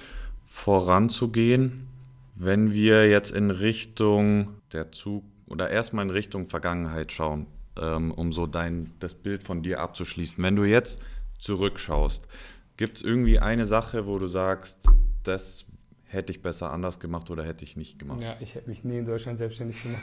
voranzugehen. Wenn wir jetzt in Richtung der Zukunft oder erstmal in Richtung Vergangenheit schauen, ähm, um so dein, das Bild von dir abzuschließen. Wenn du jetzt zurückschaust, gibt es irgendwie eine Sache, wo du sagst, das hätte ich besser anders gemacht oder hätte ich nicht gemacht? Ja, ich hätte mich nie in Deutschland selbstständig gemacht.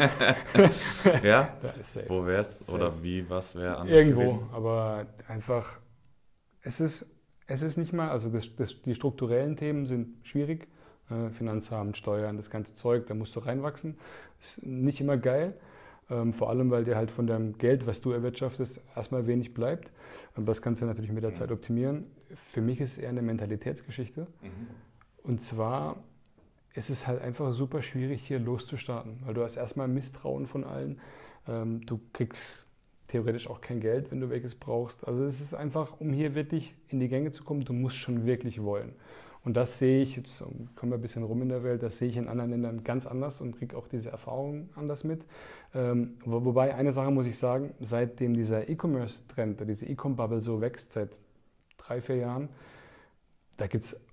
Ja? Das ist safe. Wo wär's? Oder wie, was wäre anders Irgendwo, gewesen? aber einfach, es ist, es ist nicht mal, also das, das, die strukturellen Themen sind schwierig. Finanzamt, Steuern, das ganze Zeug, da musst du reinwachsen. Ist nicht immer geil, ähm, vor allem, weil dir halt von deinem Geld, was du erwirtschaftest, erstmal wenig bleibt. Und das kannst du natürlich mit der Zeit optimieren. Für mich ist es eher eine Mentalitätsgeschichte. Mhm. Und zwar ist es halt einfach super schwierig, hier loszustarten, weil du hast erstmal Misstrauen von allen. Ähm, du kriegst theoretisch auch kein Geld, wenn du welches brauchst. Also es ist einfach, um hier wirklich in die Gänge zu kommen, du musst schon wirklich wollen. Und das sehe ich, jetzt kommen wir ein bisschen rum in der Welt, das sehe ich in anderen Ländern ganz anders und kriege auch diese Erfahrungen anders mit. Ähm, wo, wobei, eine Sache muss ich sagen, seitdem dieser E-Commerce-Trend, diese E-Com-Bubble so wächst, seit drei, vier Jahren, da gibt es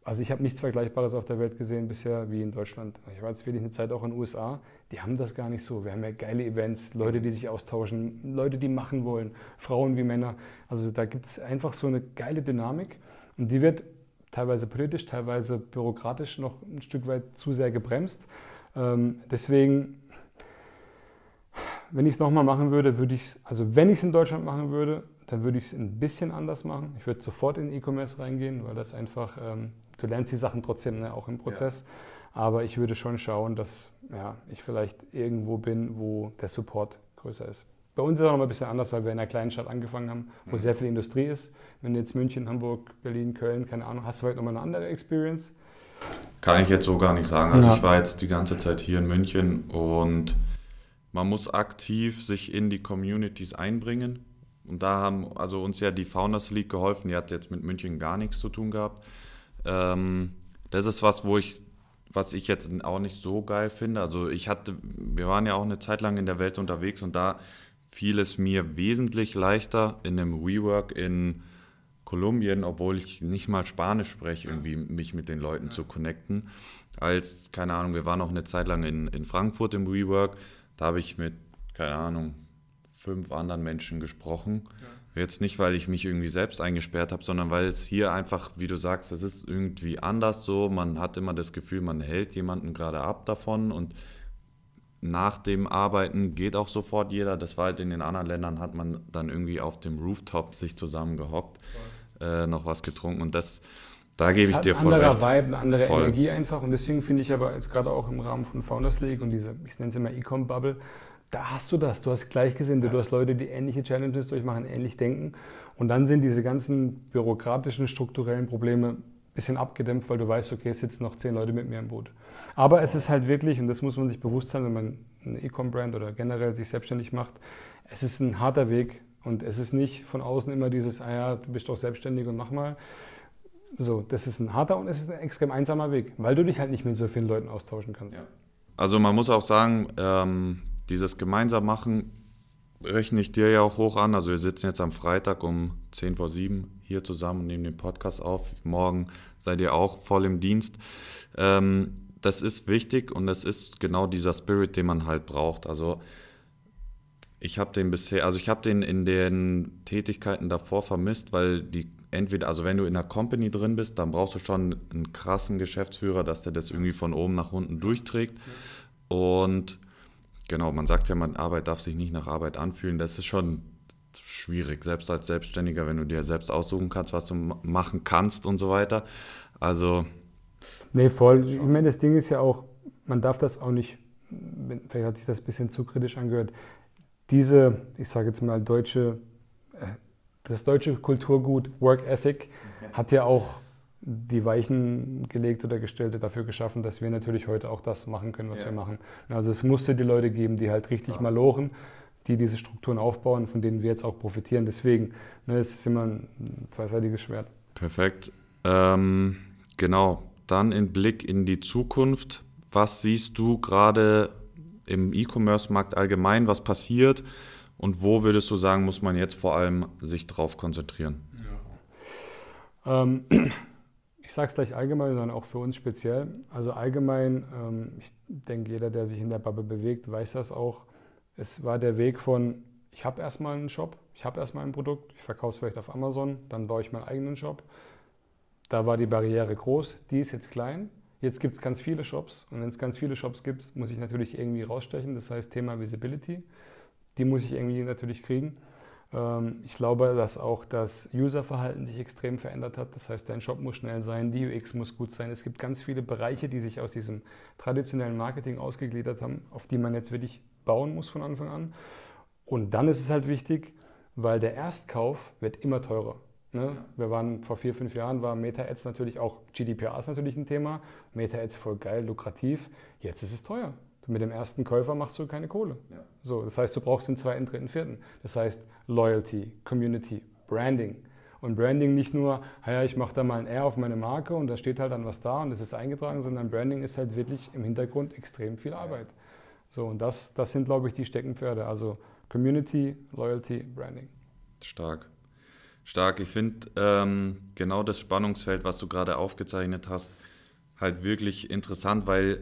also ich habe nichts Vergleichbares auf der Welt gesehen bisher wie in Deutschland. Ich war jetzt wirklich eine Zeit auch in den U S A, die haben das gar nicht so. Wir haben ja geile Events, Leute, die sich austauschen, Leute, die machen wollen, Frauen wie Männer. Also da gibt es einfach so eine geile Dynamik und die wird teilweise politisch, teilweise bürokratisch noch ein Stück weit zu sehr gebremst. Ähm, deswegen, wenn ich es nochmal machen würde, würde ich es, also wenn ich es in Deutschland machen würde, dann würde ich es ein bisschen anders machen. Ich würde sofort in E-Commerce reingehen, weil das einfach, ähm, du lernst die Sachen trotzdem, ne, auch im Prozess. Ja. Aber ich würde schon schauen, dass ja, ich vielleicht irgendwo bin, wo der Support größer ist. Bei uns ist es auch noch mal ein bisschen anders, weil wir in einer kleinen Stadt angefangen haben, wo mhm. sehr viel Industrie ist. Wenn du jetzt München, Hamburg, Berlin, Köln, keine Ahnung, hast du vielleicht nochmal eine andere Experience? Kann ich jetzt so gar nicht sagen. Also ja. ich war jetzt die ganze Zeit hier in München und man muss aktiv sich in die Communities einbringen. Und da haben also uns ja die Founders League geholfen. Die hat jetzt mit München gar nichts zu tun gehabt. Ähm, das ist was, wo ich, was ich jetzt auch nicht so geil finde. Also ich hatte, wir waren ja auch eine Zeit lang in der Welt unterwegs und da fiel es mir wesentlich leichter in einem WeWork in Kolumbien, obwohl ich nicht mal Spanisch spreche, irgendwie mich mit den Leuten zu connecten, als, keine Ahnung, wir waren auch eine Zeit lang in, in Frankfurt im WeWork, da habe ich mit, keine Ahnung, fünf anderen Menschen gesprochen. Ja. Jetzt nicht, weil ich mich irgendwie selbst eingesperrt habe, sondern weil es hier einfach, wie du sagst, es ist irgendwie anders so, man hat immer das Gefühl, man hält jemanden gerade ab davon und nach dem Arbeiten geht auch sofort jeder. Das war halt in den anderen Ländern, hat man dann irgendwie auf dem Rooftop sich zusammengehockt, äh, noch was getrunken und das, da gebe ich dir voll recht. Ein anderer Vibe, eine andere voll. Energie einfach und deswegen finde ich aber jetzt gerade auch im Rahmen von Founders League und diese, ich nenne es immer E-Com-Bubble, da hast du das, du hast Gleichgesinnte, ja. Du hast Leute, die ähnliche Challenges durchmachen, ähnlich denken und dann sind diese ganzen bürokratischen, strukturellen Probleme ein bisschen abgedämpft, weil du weißt, okay, es sitzen noch zehn Leute mit mir im Boot. Aber es ist halt wirklich, und das muss man sich bewusst sein, wenn man eine E-Com-Brand oder generell sich selbstständig macht, es ist ein harter Weg und es ist nicht von außen immer dieses, ah ja, du bist doch selbstständig und mach mal. So, das ist ein harter und es ist ein extrem einsamer Weg, weil du dich halt nicht mit so vielen Leuten austauschen kannst. Ja. Also man muss auch sagen, ähm, dieses gemeinsam machen rechne ich dir ja auch hoch an. Also wir sitzen jetzt am Freitag um zehn vor sieben hier zusammen und nehmen den Podcast auf. Morgen seid ihr auch voll im Dienst. Ähm, das ist wichtig und das ist genau dieser Spirit, den man halt braucht. Also ich habe den bisher, also ich habe den in den Tätigkeiten davor vermisst, weil die entweder, also wenn du in einer Company drin bist, dann brauchst du schon einen krassen Geschäftsführer, dass der das irgendwie von oben nach unten durchträgt. Und genau, man sagt ja, man Arbeit darf sich nicht nach Arbeit anfühlen. Das ist schon schwierig, selbst als Selbstständiger, wenn du dir selbst aussuchen kannst, was du machen kannst und so weiter. Also nee, voll. Ich meine, das Ding ist ja auch, man darf das auch nicht, vielleicht hat sich das ein bisschen zu kritisch angehört, diese, ich sage jetzt mal, deutsche, das deutsche Kulturgut Work Ethic hat ja auch die Weichen gelegt oder gestellt, dafür geschaffen, dass wir natürlich heute auch das machen können, was ja. wir machen. Also es musste die Leute geben, die halt richtig ja. malochen, die diese Strukturen aufbauen, von denen wir jetzt auch profitieren. Deswegen, ne, es ist immer ein zweiseitiges Schwert. Perfekt. Ähm, genau, dann in Blick in die Zukunft. Was siehst du gerade im E-Commerce-Markt allgemein, was passiert und wo würdest du sagen, muss man jetzt vor allem sich drauf konzentrieren? Ja. Ähm, ich sage es gleich allgemein, sondern auch für uns speziell. Also allgemein, ähm, ich denke, jeder, der sich in der Bubble bewegt, weiß das auch. Es war der Weg von, ich habe erstmal einen Shop, ich habe erstmal ein Produkt, ich verkaufe es vielleicht auf Amazon, dann baue ich meinen eigenen Shop. Da war die Barriere groß, die ist jetzt klein. Jetzt gibt es ganz viele Shops und wenn es ganz viele Shops gibt, muss ich natürlich irgendwie rausstechen. Das heißt Thema Visibility, die muss ich irgendwie natürlich kriegen. Ähm, ich glaube, dass auch das Userverhalten sich extrem verändert hat. Das heißt, dein Shop muss schnell sein, die U X muss gut sein. Es gibt ganz viele Bereiche, die sich aus diesem traditionellen Marketing ausgegliedert haben, auf die man jetzt wirklich bauen muss von Anfang an. Und dann ist es halt wichtig, weil der Erstkauf wird immer teurer. Ne? Ja. Wir waren vor vier, fünf Jahren, war Meta-Ads natürlich auch, G D P R ist natürlich ein Thema, Meta-Ads voll geil, lukrativ, jetzt ist es teuer. Mit dem ersten Käufer machst du keine Kohle. Ja. So, das heißt, du brauchst den zweiten, dritten, vierten. Das heißt Loyalty, Community, Branding. Und Branding nicht nur, ja, ich mache da mal ein R auf meine Marke und da steht halt dann was da und das ist eingetragen, sondern Branding ist halt wirklich im Hintergrund extrem viel Arbeit. So, und das, das sind, glaube ich, die Steckenpferde. Also Community, Loyalty, Branding. Stark. Stark. Ich finde ähm, genau das Spannungsfeld, was du gerade aufgezeichnet hast, halt wirklich interessant, weil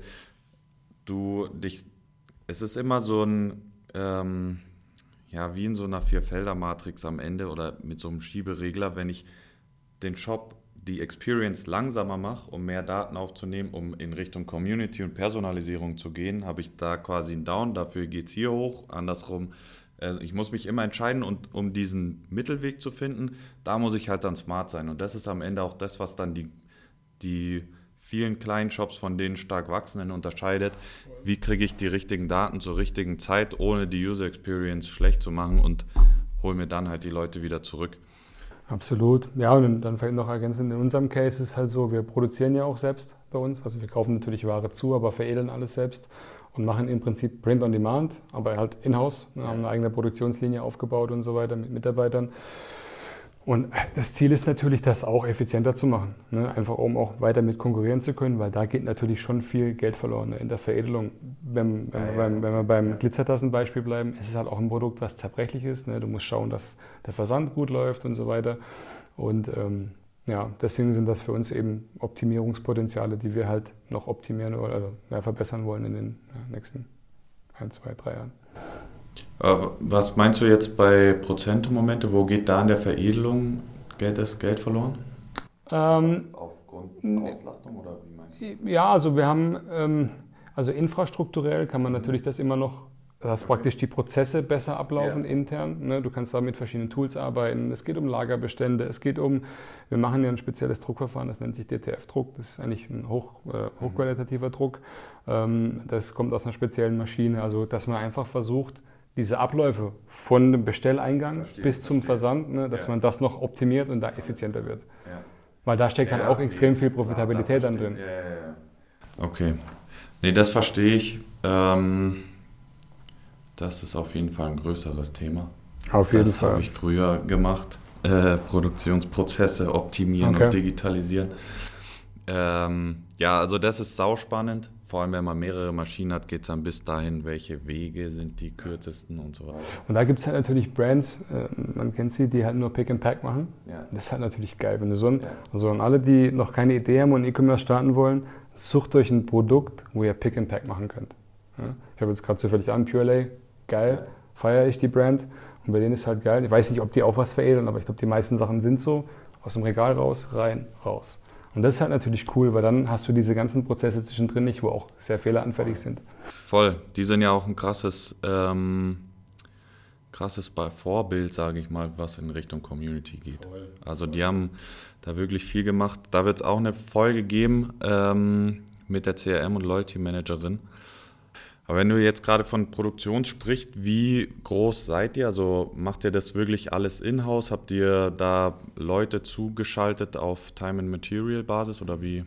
du dich, es ist immer so ein, ähm, ja, wie in so einer Vierfelder-Matrix am Ende oder mit so einem Schieberegler, wenn ich den Shop, die Experience langsamer mache, um mehr Daten aufzunehmen, um in Richtung Community und Personalisierung zu gehen, habe ich da quasi einen Down, dafür geht es hier hoch, andersrum. Äh, ich muss mich immer entscheiden und um diesen Mittelweg zu finden, da muss ich halt dann smart sein und das ist am Ende auch das, was dann die, die vielen kleinen Shops von den stark wachsenden unterscheidet. Wie kriege ich die richtigen Daten zur richtigen Zeit, ohne die User Experience schlecht zu machen und hole mir dann halt die Leute wieder zurück. Absolut. Ja, und dann vielleicht noch ergänzend, in unserem Case ist es halt so, wir produzieren ja auch selbst bei uns. Also wir kaufen natürlich Ware zu, aber veredeln alles selbst und machen im Prinzip Print on Demand, aber halt in-house. Wir haben eine eigene Produktionslinie aufgebaut und so weiter mit Mitarbeitern. Und das Ziel ist natürlich, das auch effizienter zu machen, ne? Einfach um auch weiter mit konkurrieren zu können, weil da geht natürlich schon viel Geld verloren, ne? In der Veredelung. Wenn, wenn, ja, wir, beim, wenn wir beim Glitzertassenbeispiel bleiben, es ist halt auch ein Produkt, was zerbrechlich ist, ne? Du musst schauen, dass der Versand gut läuft und so weiter. Und ähm, ja, deswegen sind das für uns eben Optimierungspotenziale, die wir halt noch optimieren oder also, ja, verbessern wollen in den ja, nächsten ein, zwei, drei Jahren. Was meinst du jetzt bei Prozente-Momente? Wo geht da in der Veredelung Geld, das Geld verloren? Ähm, Aufgrund von Auslastung oder wie meinst du? Ja, also wir haben, ähm, also infrastrukturell kann man natürlich das immer noch, dass praktisch die Prozesse besser ablaufen, ja, intern. Ne? Du kannst da mit verschiedenen Tools arbeiten. Es geht um Lagerbestände, es geht um, wir machen ja ein spezielles Druckverfahren, das nennt sich D T F-Druck. Das ist eigentlich ein hoch, äh, hochqualitativer Druck. Ähm, das kommt aus einer speziellen Maschine, also dass man einfach versucht, diese Abläufe von dem Bestelleingang verstehe, bis zum verstehe. Versand, ne, dass ja. man das noch optimiert und da effizienter wird. Ja. Weil da steckt ja, halt auch okay. extrem viel Profitabilität ja, dann drin. Ja, ja, ja. Okay. Nee, das verstehe ich. Ähm, das ist auf jeden Fall ein größeres Thema. Auf jeden das Fall. Das habe ich früher gemacht. Äh, Produktionsprozesse optimieren okay. und digitalisieren. Ähm, ja, also das ist sauspannend. Vor allem, wenn man mehrere Maschinen hat, geht es dann bis dahin, welche Wege sind die kürzesten und so weiter. Und da gibt es halt natürlich Brands, äh, man kennt sie, die halt nur Pick and Pack machen. Ja. Das ist halt natürlich geil. Wenn du so ein, ja. Also an alle, die noch keine Idee haben und E-Commerce starten wollen, sucht euch ein Produkt, wo ihr Pick and Pack machen könnt. Ja? Ich habe jetzt gerade zufällig an, Purelay, geil, ja. feiere ich die Brand. Und bei denen ist halt geil. Ich weiß nicht, ob die auch was veredeln, aber ich glaube, die meisten Sachen sind so, aus dem Regal raus, rein, raus. Und das ist halt natürlich cool, weil dann hast du diese ganzen Prozesse zwischendrin nicht, wo auch sehr fehleranfällig sind. Voll, die sind ja auch ein krasses, ähm, krasses Vorbild, sage ich mal, was in Richtung Community geht. Voll. Also die haben da wirklich viel gemacht. Da wird es auch eine Folge geben ähm, mit der C R M und Loyalty Managerin. Aber wenn du jetzt gerade von Produktion sprichst, wie groß seid ihr? Also macht ihr das wirklich alles in-house? Habt ihr da Leute zugeschaltet auf Time-and-Material-Basis oder wie?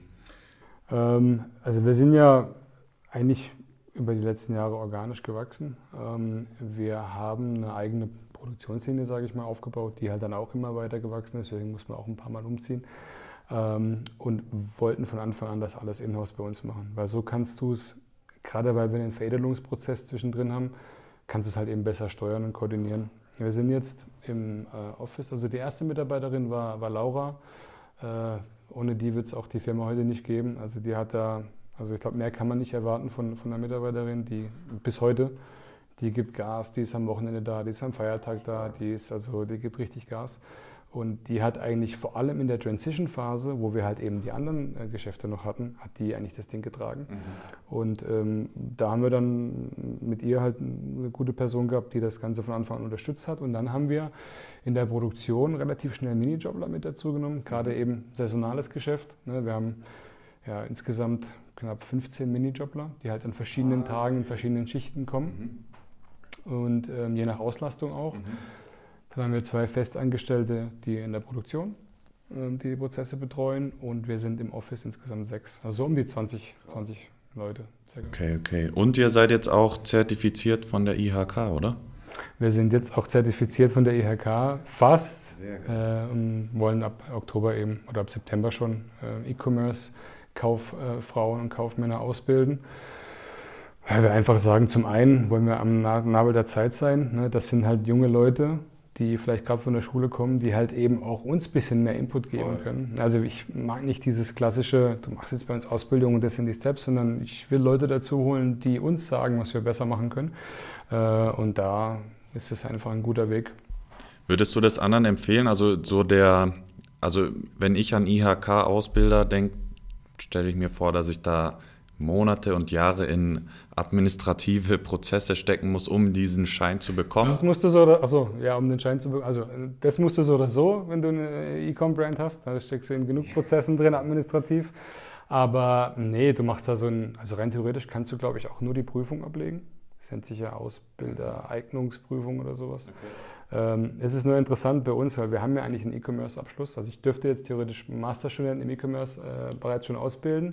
Ähm, also wir sind ja eigentlich über die letzten Jahre organisch gewachsen. Ähm, wir haben eine eigene Produktionslinie, sage ich mal, aufgebaut, die halt dann auch immer weiter gewachsen ist. Deswegen muss man auch ein paar Mal umziehen. Ähm, und wollten von Anfang an das alles in-house bei uns machen. Weil so kannst du es, gerade weil wir einen Veredelungsprozess zwischendrin haben, kannst du es halt eben besser steuern und koordinieren. Wir sind jetzt im äh, Office, also die erste Mitarbeiterin war, war Laura. Äh, ohne die wird es auch die Firma heute nicht geben. Also die hat da, also ich glaube, mehr kann man nicht erwarten von, von einer Mitarbeiterin, die bis heute, die gibt Gas, die ist am Wochenende da, die ist am Feiertag da, die ist, also die gibt richtig Gas. Und die hat eigentlich vor allem in der Transition-Phase, wo wir halt eben die anderen äh, Geschäfte noch hatten, hat die eigentlich das Ding getragen. Mhm. Und ähm, da haben wir dann mit ihr halt eine gute Person gehabt, die das Ganze von Anfang an unterstützt hat. Und dann haben wir in der Produktion relativ schnell Minijobler mit dazu genommen, gerade eben saisonales Geschäft. Ne? Wir haben ja insgesamt knapp fünfzehn Minijobler, die halt an verschiedenen ah, Tagen in verschiedenen Schichten kommen. Mhm. Und ähm, je nach Auslastung auch. Mhm. Dann haben wir zwei Festangestellte, die in der Produktion äh, die Prozesse betreuen und wir sind im Office insgesamt sechs, also so um die zwanzig, zwanzig Leute. Okay, okay. Und ihr seid jetzt auch zertifiziert von der I H K, oder? Wir sind jetzt auch zertifiziert von der I H K, fast, äh, und wollen ab Oktober eben oder ab September schon äh, E-Commerce-Kauffrauen äh, und Kaufmänner ausbilden. Weil wir einfach sagen, zum einen wollen wir am Nabel der Zeit sein, ne? Das sind halt junge Leute, die vielleicht gerade von der Schule kommen, die halt eben auch uns ein bisschen mehr Input geben können. Also ich mag nicht dieses klassische, du machst jetzt bei uns Ausbildung und das sind die Steps, sondern ich will Leute dazu holen, die uns sagen, was wir besser machen können. Und da ist es einfach ein guter Weg. Würdest du das anderen empfehlen? Also so der, also wenn ich an I H K-Ausbilder denke, stelle ich mir vor, dass ich da Monate und Jahre in administrative Prozesse stecken muss, um diesen Schein zu bekommen. Das musst du so oder, also ja, um den Schein zu bekommen. Also das musst du so oder so, wenn du eine E-Com-Brand hast. Da steckst du in genug Prozessen drin, administrativ. Aber nee, du machst da so ein, also rein theoretisch kannst du, glaube ich, auch nur die Prüfung ablegen. Das nennt sich ja Ausbilder-Eignungsprüfung oder sowas. Okay. Ähm, es ist nur interessant bei uns, weil wir haben ja eigentlich einen E-Commerce-Abschluss. Also ich dürfte jetzt theoretisch Masterstudenten im E-Commerce äh, bereits schon ausbilden.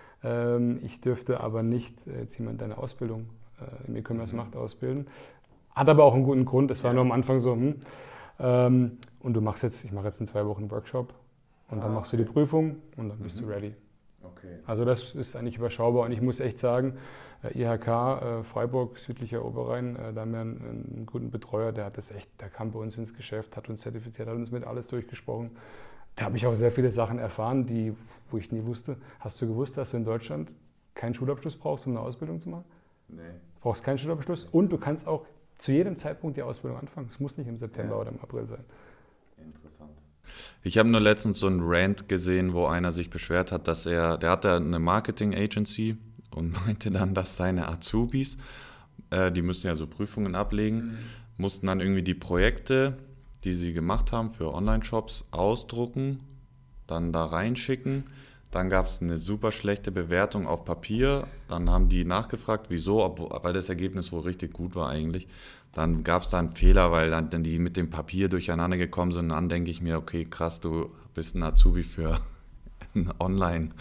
Ich dürfte aber nicht jetzt jemand, der eine Ausbildung äh, im E-Commerce macht, ausbilden. Hat aber auch einen guten Grund. Es war ja nur am Anfang so, hm. ähm, und du machst jetzt, ich mache jetzt in zwei Wochen einen Workshop und ah, dann machst okay. du die Prüfung und dann bist mhm. du ready. Okay. Also das ist eigentlich überschaubar und ich muss echt sagen, äh, I H K, äh, Freiburg, südlicher Oberrhein, äh, da haben wir einen, einen guten Betreuer, der hat das echt, der kam bei uns ins Geschäft, hat uns zertifiziert, hat uns mit alles durchgesprochen. Da habe ich auch sehr viele Sachen erfahren, die, wo ich nie wusste. Hast du gewusst, dass du in Deutschland keinen Schulabschluss brauchst, um eine Ausbildung zu machen? Nee. Du brauchst keinen Schulabschluss und du kannst auch zu jedem Zeitpunkt die Ausbildung anfangen. Es muss nicht im September ja. oder im April sein. Interessant. Ich habe nur letztens so einen Rant gesehen, wo einer sich beschwert hat, dass er, der hatte eine Marketing-Agency und meinte dann, dass seine Azubis, äh, die müssen ja so Prüfungen ablegen, mhm. mussten dann irgendwie die Projekte, die sie gemacht haben für Online-Shops, ausdrucken, dann da reinschicken. Dann gab es eine super schlechte Bewertung auf Papier. Dann haben die nachgefragt, wieso, obwohl, weil das Ergebnis wohl richtig gut war eigentlich. Dann gab es da einen Fehler, weil dann, dann die mit dem Papier durcheinander gekommen sind. Und dann denke ich mir, okay, krass, du bist ein Azubi für einen Online-Job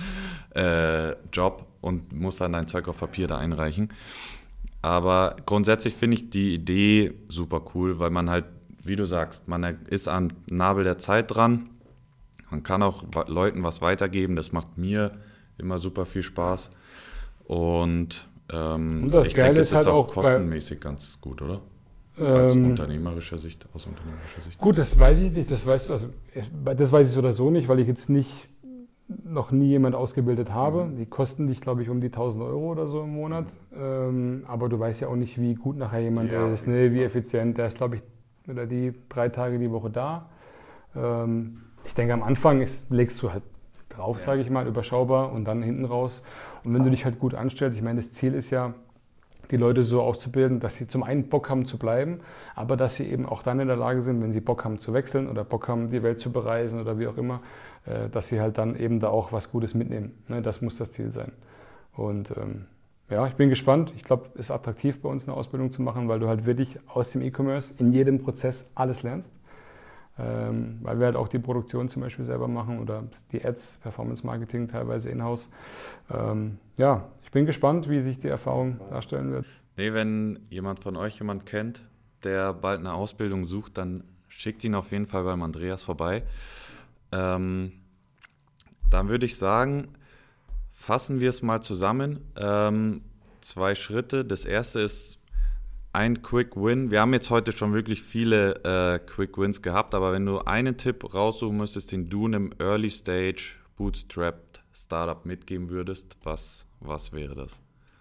äh, und musst dann dein Zeug auf Papier da einreichen. Aber grundsätzlich finde ich die Idee super cool, weil man halt, wie du sagst, man ist am Nabel der Zeit dran. Man kann auch Leuten was weitergeben. Das macht mir immer super viel Spaß. Und, ähm, Und ich denke, es ist halt auch, auch kostenmäßig ganz gut, oder? Aus ähm, unternehmerischer Sicht, aus unternehmerischer Sicht. Gut, das weiß ich nicht. Das weiß, also, das weiß ich so oder so nicht, weil ich jetzt nicht noch nie jemand ausgebildet habe. Mhm. Die kosten dich, glaube ich, um die tausend Euro oder so im Monat. Mhm. Ähm, aber du weißt ja auch nicht, wie gut nachher jemand ja, ist, ne? Wie effizient. Der ist, glaube ich, oder die drei Tage die Woche da. Ähm, ich denke, am Anfang ist, legst du halt drauf, ja. sage ich mal, überschaubar und dann hinten raus. Und wenn du dich halt gut anstellst, ich meine, das Ziel ist ja, die Leute so auszubilden, dass sie zum einen Bock haben zu bleiben, aber dass sie eben auch dann in der Lage sind, wenn sie Bock haben zu wechseln oder Bock haben, die Welt zu bereisen oder wie auch immer, äh, dass sie halt dann eben da auch was Gutes mitnehmen. Ne? Das muss das Ziel sein. Und ähm, ja, ich bin gespannt. Ich glaube, es ist attraktiv bei uns eine Ausbildung zu machen, weil du halt wirklich aus dem E-Commerce in jedem Prozess alles lernst. Ähm, weil wir halt auch die Produktion zum Beispiel selber machen oder die Ads, Performance Marketing teilweise in-house. Ähm, ja, ich bin gespannt, wie sich die Erfahrung darstellen wird. Nee, wenn jemand von euch jemand kennt, der bald eine Ausbildung sucht, dann schickt ihn auf jeden Fall beim Andreas vorbei. Ähm, dann würde ich sagen, fassen wir es mal zusammen. Ähm, zwei Schritte. Das erste ist ein Quick Win. Wir haben jetzt heute schon wirklich viele äh, Quick Wins gehabt, aber wenn du einen Tipp raussuchen müsstest, den du einem Early Stage Bootstrapped Startup mitgeben würdest, was, was wäre das?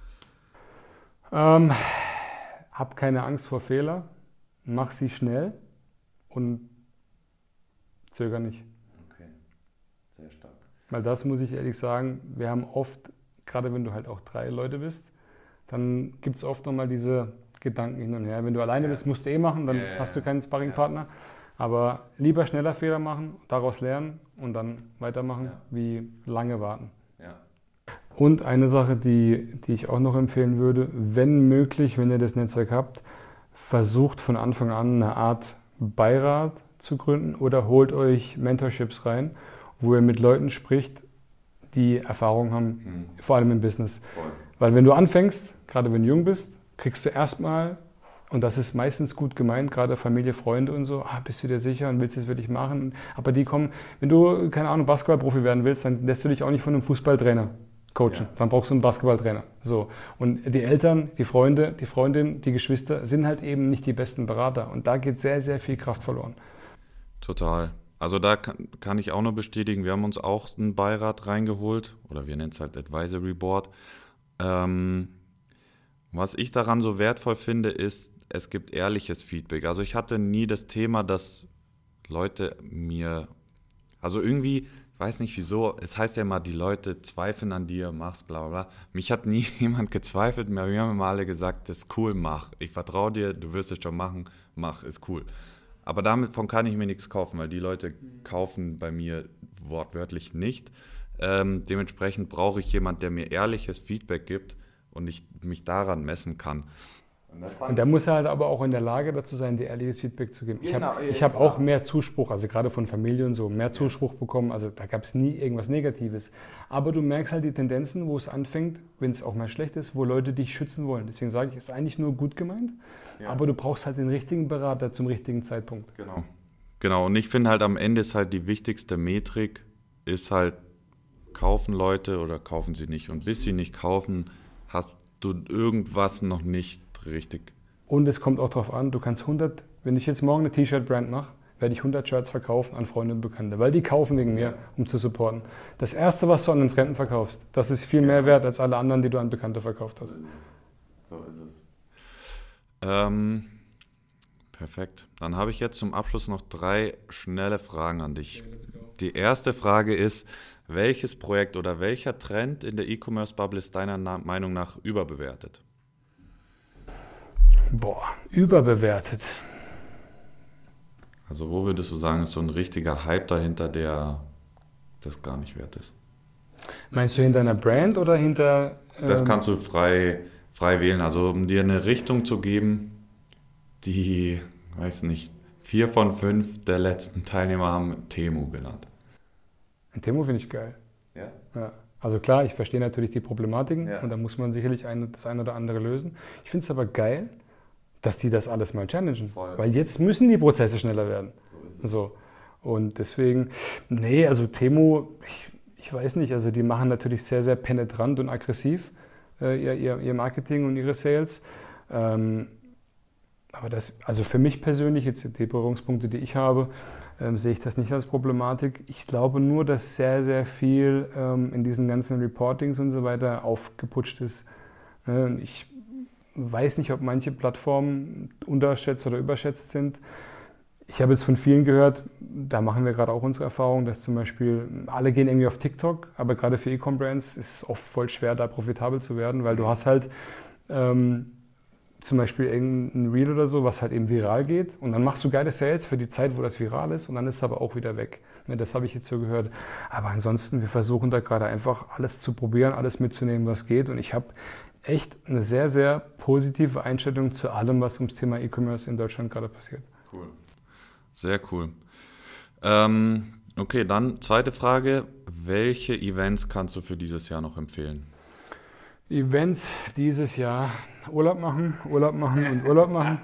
Ähm, hab keine Angst vor Fehler, mach sie schnell und zöger nicht. Okay, sehr stark. Weil das muss ich ehrlich sagen, wir haben oft, gerade wenn du halt auch drei Leute bist, dann gibt es oft nochmal diese Gedanken hin und her. Wenn du alleine bist, musst du eh machen, dann ja, hast du keinen Sparringpartner. Ja. Aber lieber schneller Fehler machen, daraus lernen und dann weitermachen, ja. wie lange warten. Ja. Und eine Sache, die, die ich auch noch empfehlen würde, wenn möglich, wenn ihr das Netzwerk habt, versucht von Anfang an eine Art Beirat zu gründen oder holt euch Mentorships rein, wo ihr mit Leuten spricht, die Erfahrung haben, mhm. vor allem im Business. Voll. Weil wenn du anfängst, gerade wenn du jung bist, kriegst du erstmal, und das ist meistens gut gemeint, gerade Familie, Freunde und so, ah, bist du dir sicher und willst du es wirklich machen? Aber die kommen, wenn du, keine Ahnung, Basketballprofi werden willst, dann lässt du dich auch nicht von einem Fußballtrainer coachen. Ja. Dann brauchst du einen Basketballtrainer. So. Und die Eltern, die Freunde, die Freundin, die Geschwister sind halt eben nicht die besten Berater. Und da geht sehr, sehr viel Kraft verloren. Total. Also da kann, kann ich auch nur bestätigen, wir haben uns auch einen Beirat reingeholt, oder wir nennen es halt Advisory Board. Ähm, was ich daran so wertvoll finde, ist, es gibt ehrliches Feedback. Also ich hatte nie das Thema, dass Leute mir, also irgendwie, ich weiß nicht wieso, es heißt ja immer, die Leute zweifeln an dir, mach's, bla bla. Mich hat nie jemand gezweifelt, mir haben immer alle gesagt, das ist cool, mach. Ich vertraue dir, du wirst es schon machen, mach, ist cool. Aber davon kann ich mir nichts kaufen, weil die Leute kaufen bei mir wortwörtlich nicht. Ähm, dementsprechend brauche ich jemanden, der mir ehrliches Feedback gibt und ich mich daran messen kann. Und da muss er halt aber auch in der Lage dazu sein, dir ehrliches Feedback zu geben. Ich Genau, habe hab auch mehr Zuspruch, also gerade von Familie und so, mehr Zuspruch bekommen. Also da gab es nie irgendwas Negatives. Aber du merkst halt die Tendenzen, wo es anfängt, wenn es auch mal schlecht ist, wo Leute dich schützen wollen. Deswegen sage ich, es ist eigentlich nur gut gemeint, ja. Aber du brauchst halt den richtigen Berater zum richtigen Zeitpunkt. Genau. Genau, und ich finde halt am Ende ist halt die wichtigste Metrik, ist halt, kaufen Leute oder kaufen sie nicht. Und bis sie nicht kaufen, hast du irgendwas noch nicht richtig. Und es kommt auch darauf an, du kannst hundert, wenn ich jetzt morgen eine T-Shirt-Brand mache, werde ich hundert Shirts verkaufen an Freunde und Bekannte, weil die kaufen wegen mir, um zu supporten. Das Erste, was du an den Fremden verkaufst, das ist viel mehr wert als alle anderen, die du an Bekannte verkauft hast. So ist es. Ähm, perfekt. Dann habe ich jetzt zum Abschluss noch drei schnelle Fragen an dich. Die erste Frage ist, welches Projekt oder welcher Trend in der E-Commerce-Bubble ist deiner Meinung nach überbewertet? Boah, überbewertet. Also wo würdest du sagen, ist so ein richtiger Hype dahinter, der das gar nicht wert ist? Meinst du hinter einer Brand oder hinter... Ähm das kannst du frei, frei wählen. Also um dir eine Richtung zu geben, die, weiß nicht, vier von fünf der letzten Teilnehmer haben Temu genannt. Temu finde ich geil. Ja? Ja. Also klar, ich verstehe natürlich die Problematiken, ja, und da muss man sicherlich ein, das eine oder andere lösen. Ich finde es aber geil, dass die das alles mal challengen. Voll. Weil jetzt müssen die Prozesse schneller werden. So, so. Und deswegen, nee, also Temu, ich, ich weiß nicht, also die machen natürlich sehr, sehr penetrant und aggressiv äh, ihr, ihr, ihr Marketing und ihre Sales. Ähm, aber das, also für mich persönlich, jetzt die Berührungspunkte, die ich habe, ähm, sehe ich das nicht als Problematik. Ich glaube nur, dass sehr, sehr viel ähm, in diesen ganzen Reportings und so weiter aufgeputscht ist. Äh, ich weiß nicht, ob manche Plattformen unterschätzt oder überschätzt sind. Ich habe jetzt von vielen gehört, da machen wir gerade auch unsere Erfahrung, dass zum Beispiel alle gehen irgendwie auf TikTok, aber gerade für E-Com-Brands ist es oft voll schwer, da profitabel zu werden, weil du hast halt ähm, zum Beispiel irgendein Reel oder so, was halt eben viral geht und dann machst du geile Sales für die Zeit, wo das viral ist und dann ist es aber auch wieder weg. Das habe ich jetzt so gehört. Aber ansonsten, wir versuchen da gerade einfach alles zu probieren, alles mitzunehmen, was geht und ich habe echt eine sehr, sehr positive Einstellung zu allem, was ums Thema E-Commerce in Deutschland gerade passiert. Cool. Sehr cool. Ähm, okay, dann zweite Frage. Welche Events kannst du für dieses Jahr noch empfehlen? Events dieses Jahr. Urlaub machen, Urlaub machen und Urlaub machen.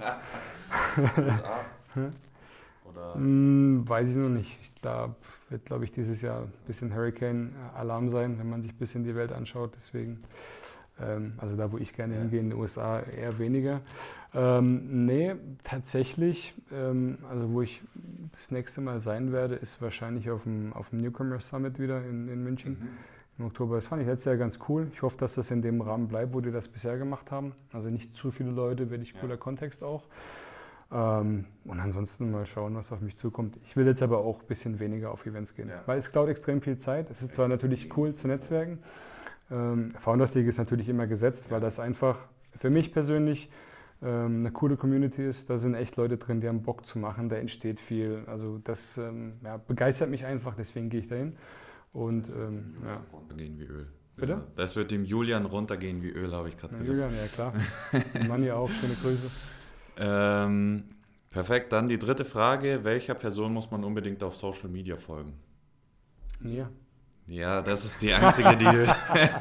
Oder? Hm, weiß ich noch nicht. Da wird, glaube ich, dieses Jahr ein bisschen Hurricane-Alarm sein, wenn man sich ein bisschen die Welt anschaut. Deswegen, ähm, also da, wo ich gerne ja. hingehe, in den U S A eher weniger. Ähm, nee, tatsächlich, ähm, also wo ich das nächste Mal sein werde, ist wahrscheinlich auf dem, auf dem Newcomer Summit wieder in, in München. Mhm. Im Oktober. Das fand ich letztes Jahr ganz cool. Ich hoffe, dass das in dem Rahmen bleibt, wo die das bisher gemacht haben. Also nicht zu viele Leute, wirklich cooler ja. Kontext auch. Ähm, und ansonsten mal schauen, was auf mich zukommt. Ich will jetzt aber auch ein bisschen weniger auf Events gehen, ja. weil es klaut extrem viel Zeit. Es ist zwar natürlich cool zu netzwerken. Ähm, Founders League ist natürlich immer gesetzt, ja. weil das einfach für mich persönlich ähm, eine coole Community ist. Da sind echt Leute drin, die haben Bock zu machen. Da entsteht viel. Also das ähm, ja, begeistert mich einfach, deswegen gehe ich dahin. Und ähm, ja. Runtergehen wie Öl. Bitte? Ja, das wird dem Julian runtergehen wie Öl, habe ich gerade gesagt. Julian, ja klar. Manni auch, schöne Grüße. Ähm, perfekt, dann die dritte Frage. Welcher Person muss man unbedingt auf Social Media folgen? Mir. Ja, das ist die einzige, die du...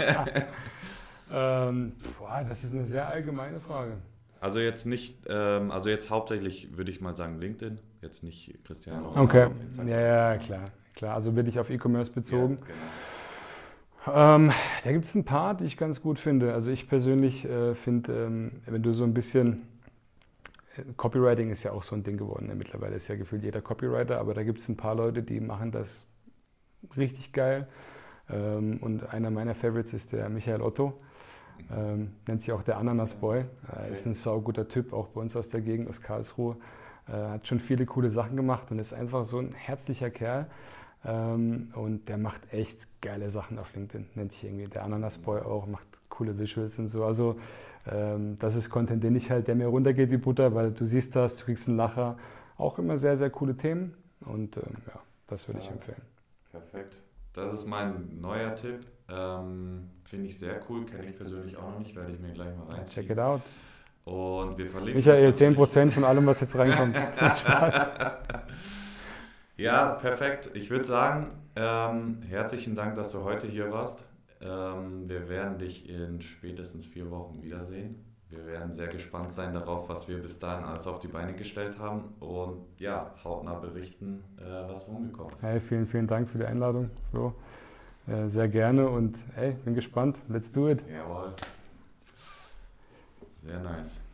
ähm, boah, das ist eine sehr allgemeine Frage. Also jetzt nicht, ähm, also jetzt hauptsächlich würde ich mal sagen LinkedIn, jetzt nicht Christian. Okay, ja, ja, klar. Klar, also bin ich auf E-Commerce bezogen. Ja, Ähm, da gibt es ein paar, die ich ganz gut finde. Also ich persönlich äh, finde, ähm, wenn du so ein bisschen, äh, Copywriting ist ja auch so ein Ding geworden. Ne? Mittlerweile ist ja gefühlt jeder Copywriter, aber da gibt es ein paar Leute, die machen das richtig geil. Ähm, und einer meiner Favorites ist der Michael Otto. Ähm, nennt sich auch der Ananas-Boy. Äh, ist ein sauguter Typ, auch bei uns aus der Gegend, aus Karlsruhe. Äh, hat schon viele coole Sachen gemacht und ist einfach so ein herzlicher Kerl. Ähm, und der macht echt geile Sachen auf LinkedIn. Nennt sich irgendwie der Ananas-Boy auch, macht coole Visuals und so. Also ähm, das ist Content, den ich halt, der mir runtergeht wie Butter, weil du siehst das, du kriegst einen Lacher. Auch immer sehr, sehr coole Themen und ähm, ja, das würde ich empfehlen. Perfekt. Das ist mein neuer Tipp. Ähm, Finde ich sehr cool, kenne ich persönlich auch noch nicht, werde ich mir gleich mal reinziehen. Check it out. Und wir verlinken Michael, zehn Prozent von allem, was jetzt reinkommt. Spaß. Ja, perfekt. Ich würde sagen, ähm, herzlichen Dank, dass du heute hier warst. Ähm, wir werden dich in spätestens vier Wochen wiedersehen. Wir werden sehr gespannt sein darauf, was wir bis dahin alles auf die Beine gestellt haben und ja, hautnah berichten, äh, was rumgekommen ist. Hey, vielen, vielen Dank für die Einladung, Flo. Äh, sehr gerne und hey, bin gespannt. Let's do it. Jawohl. Sehr nice.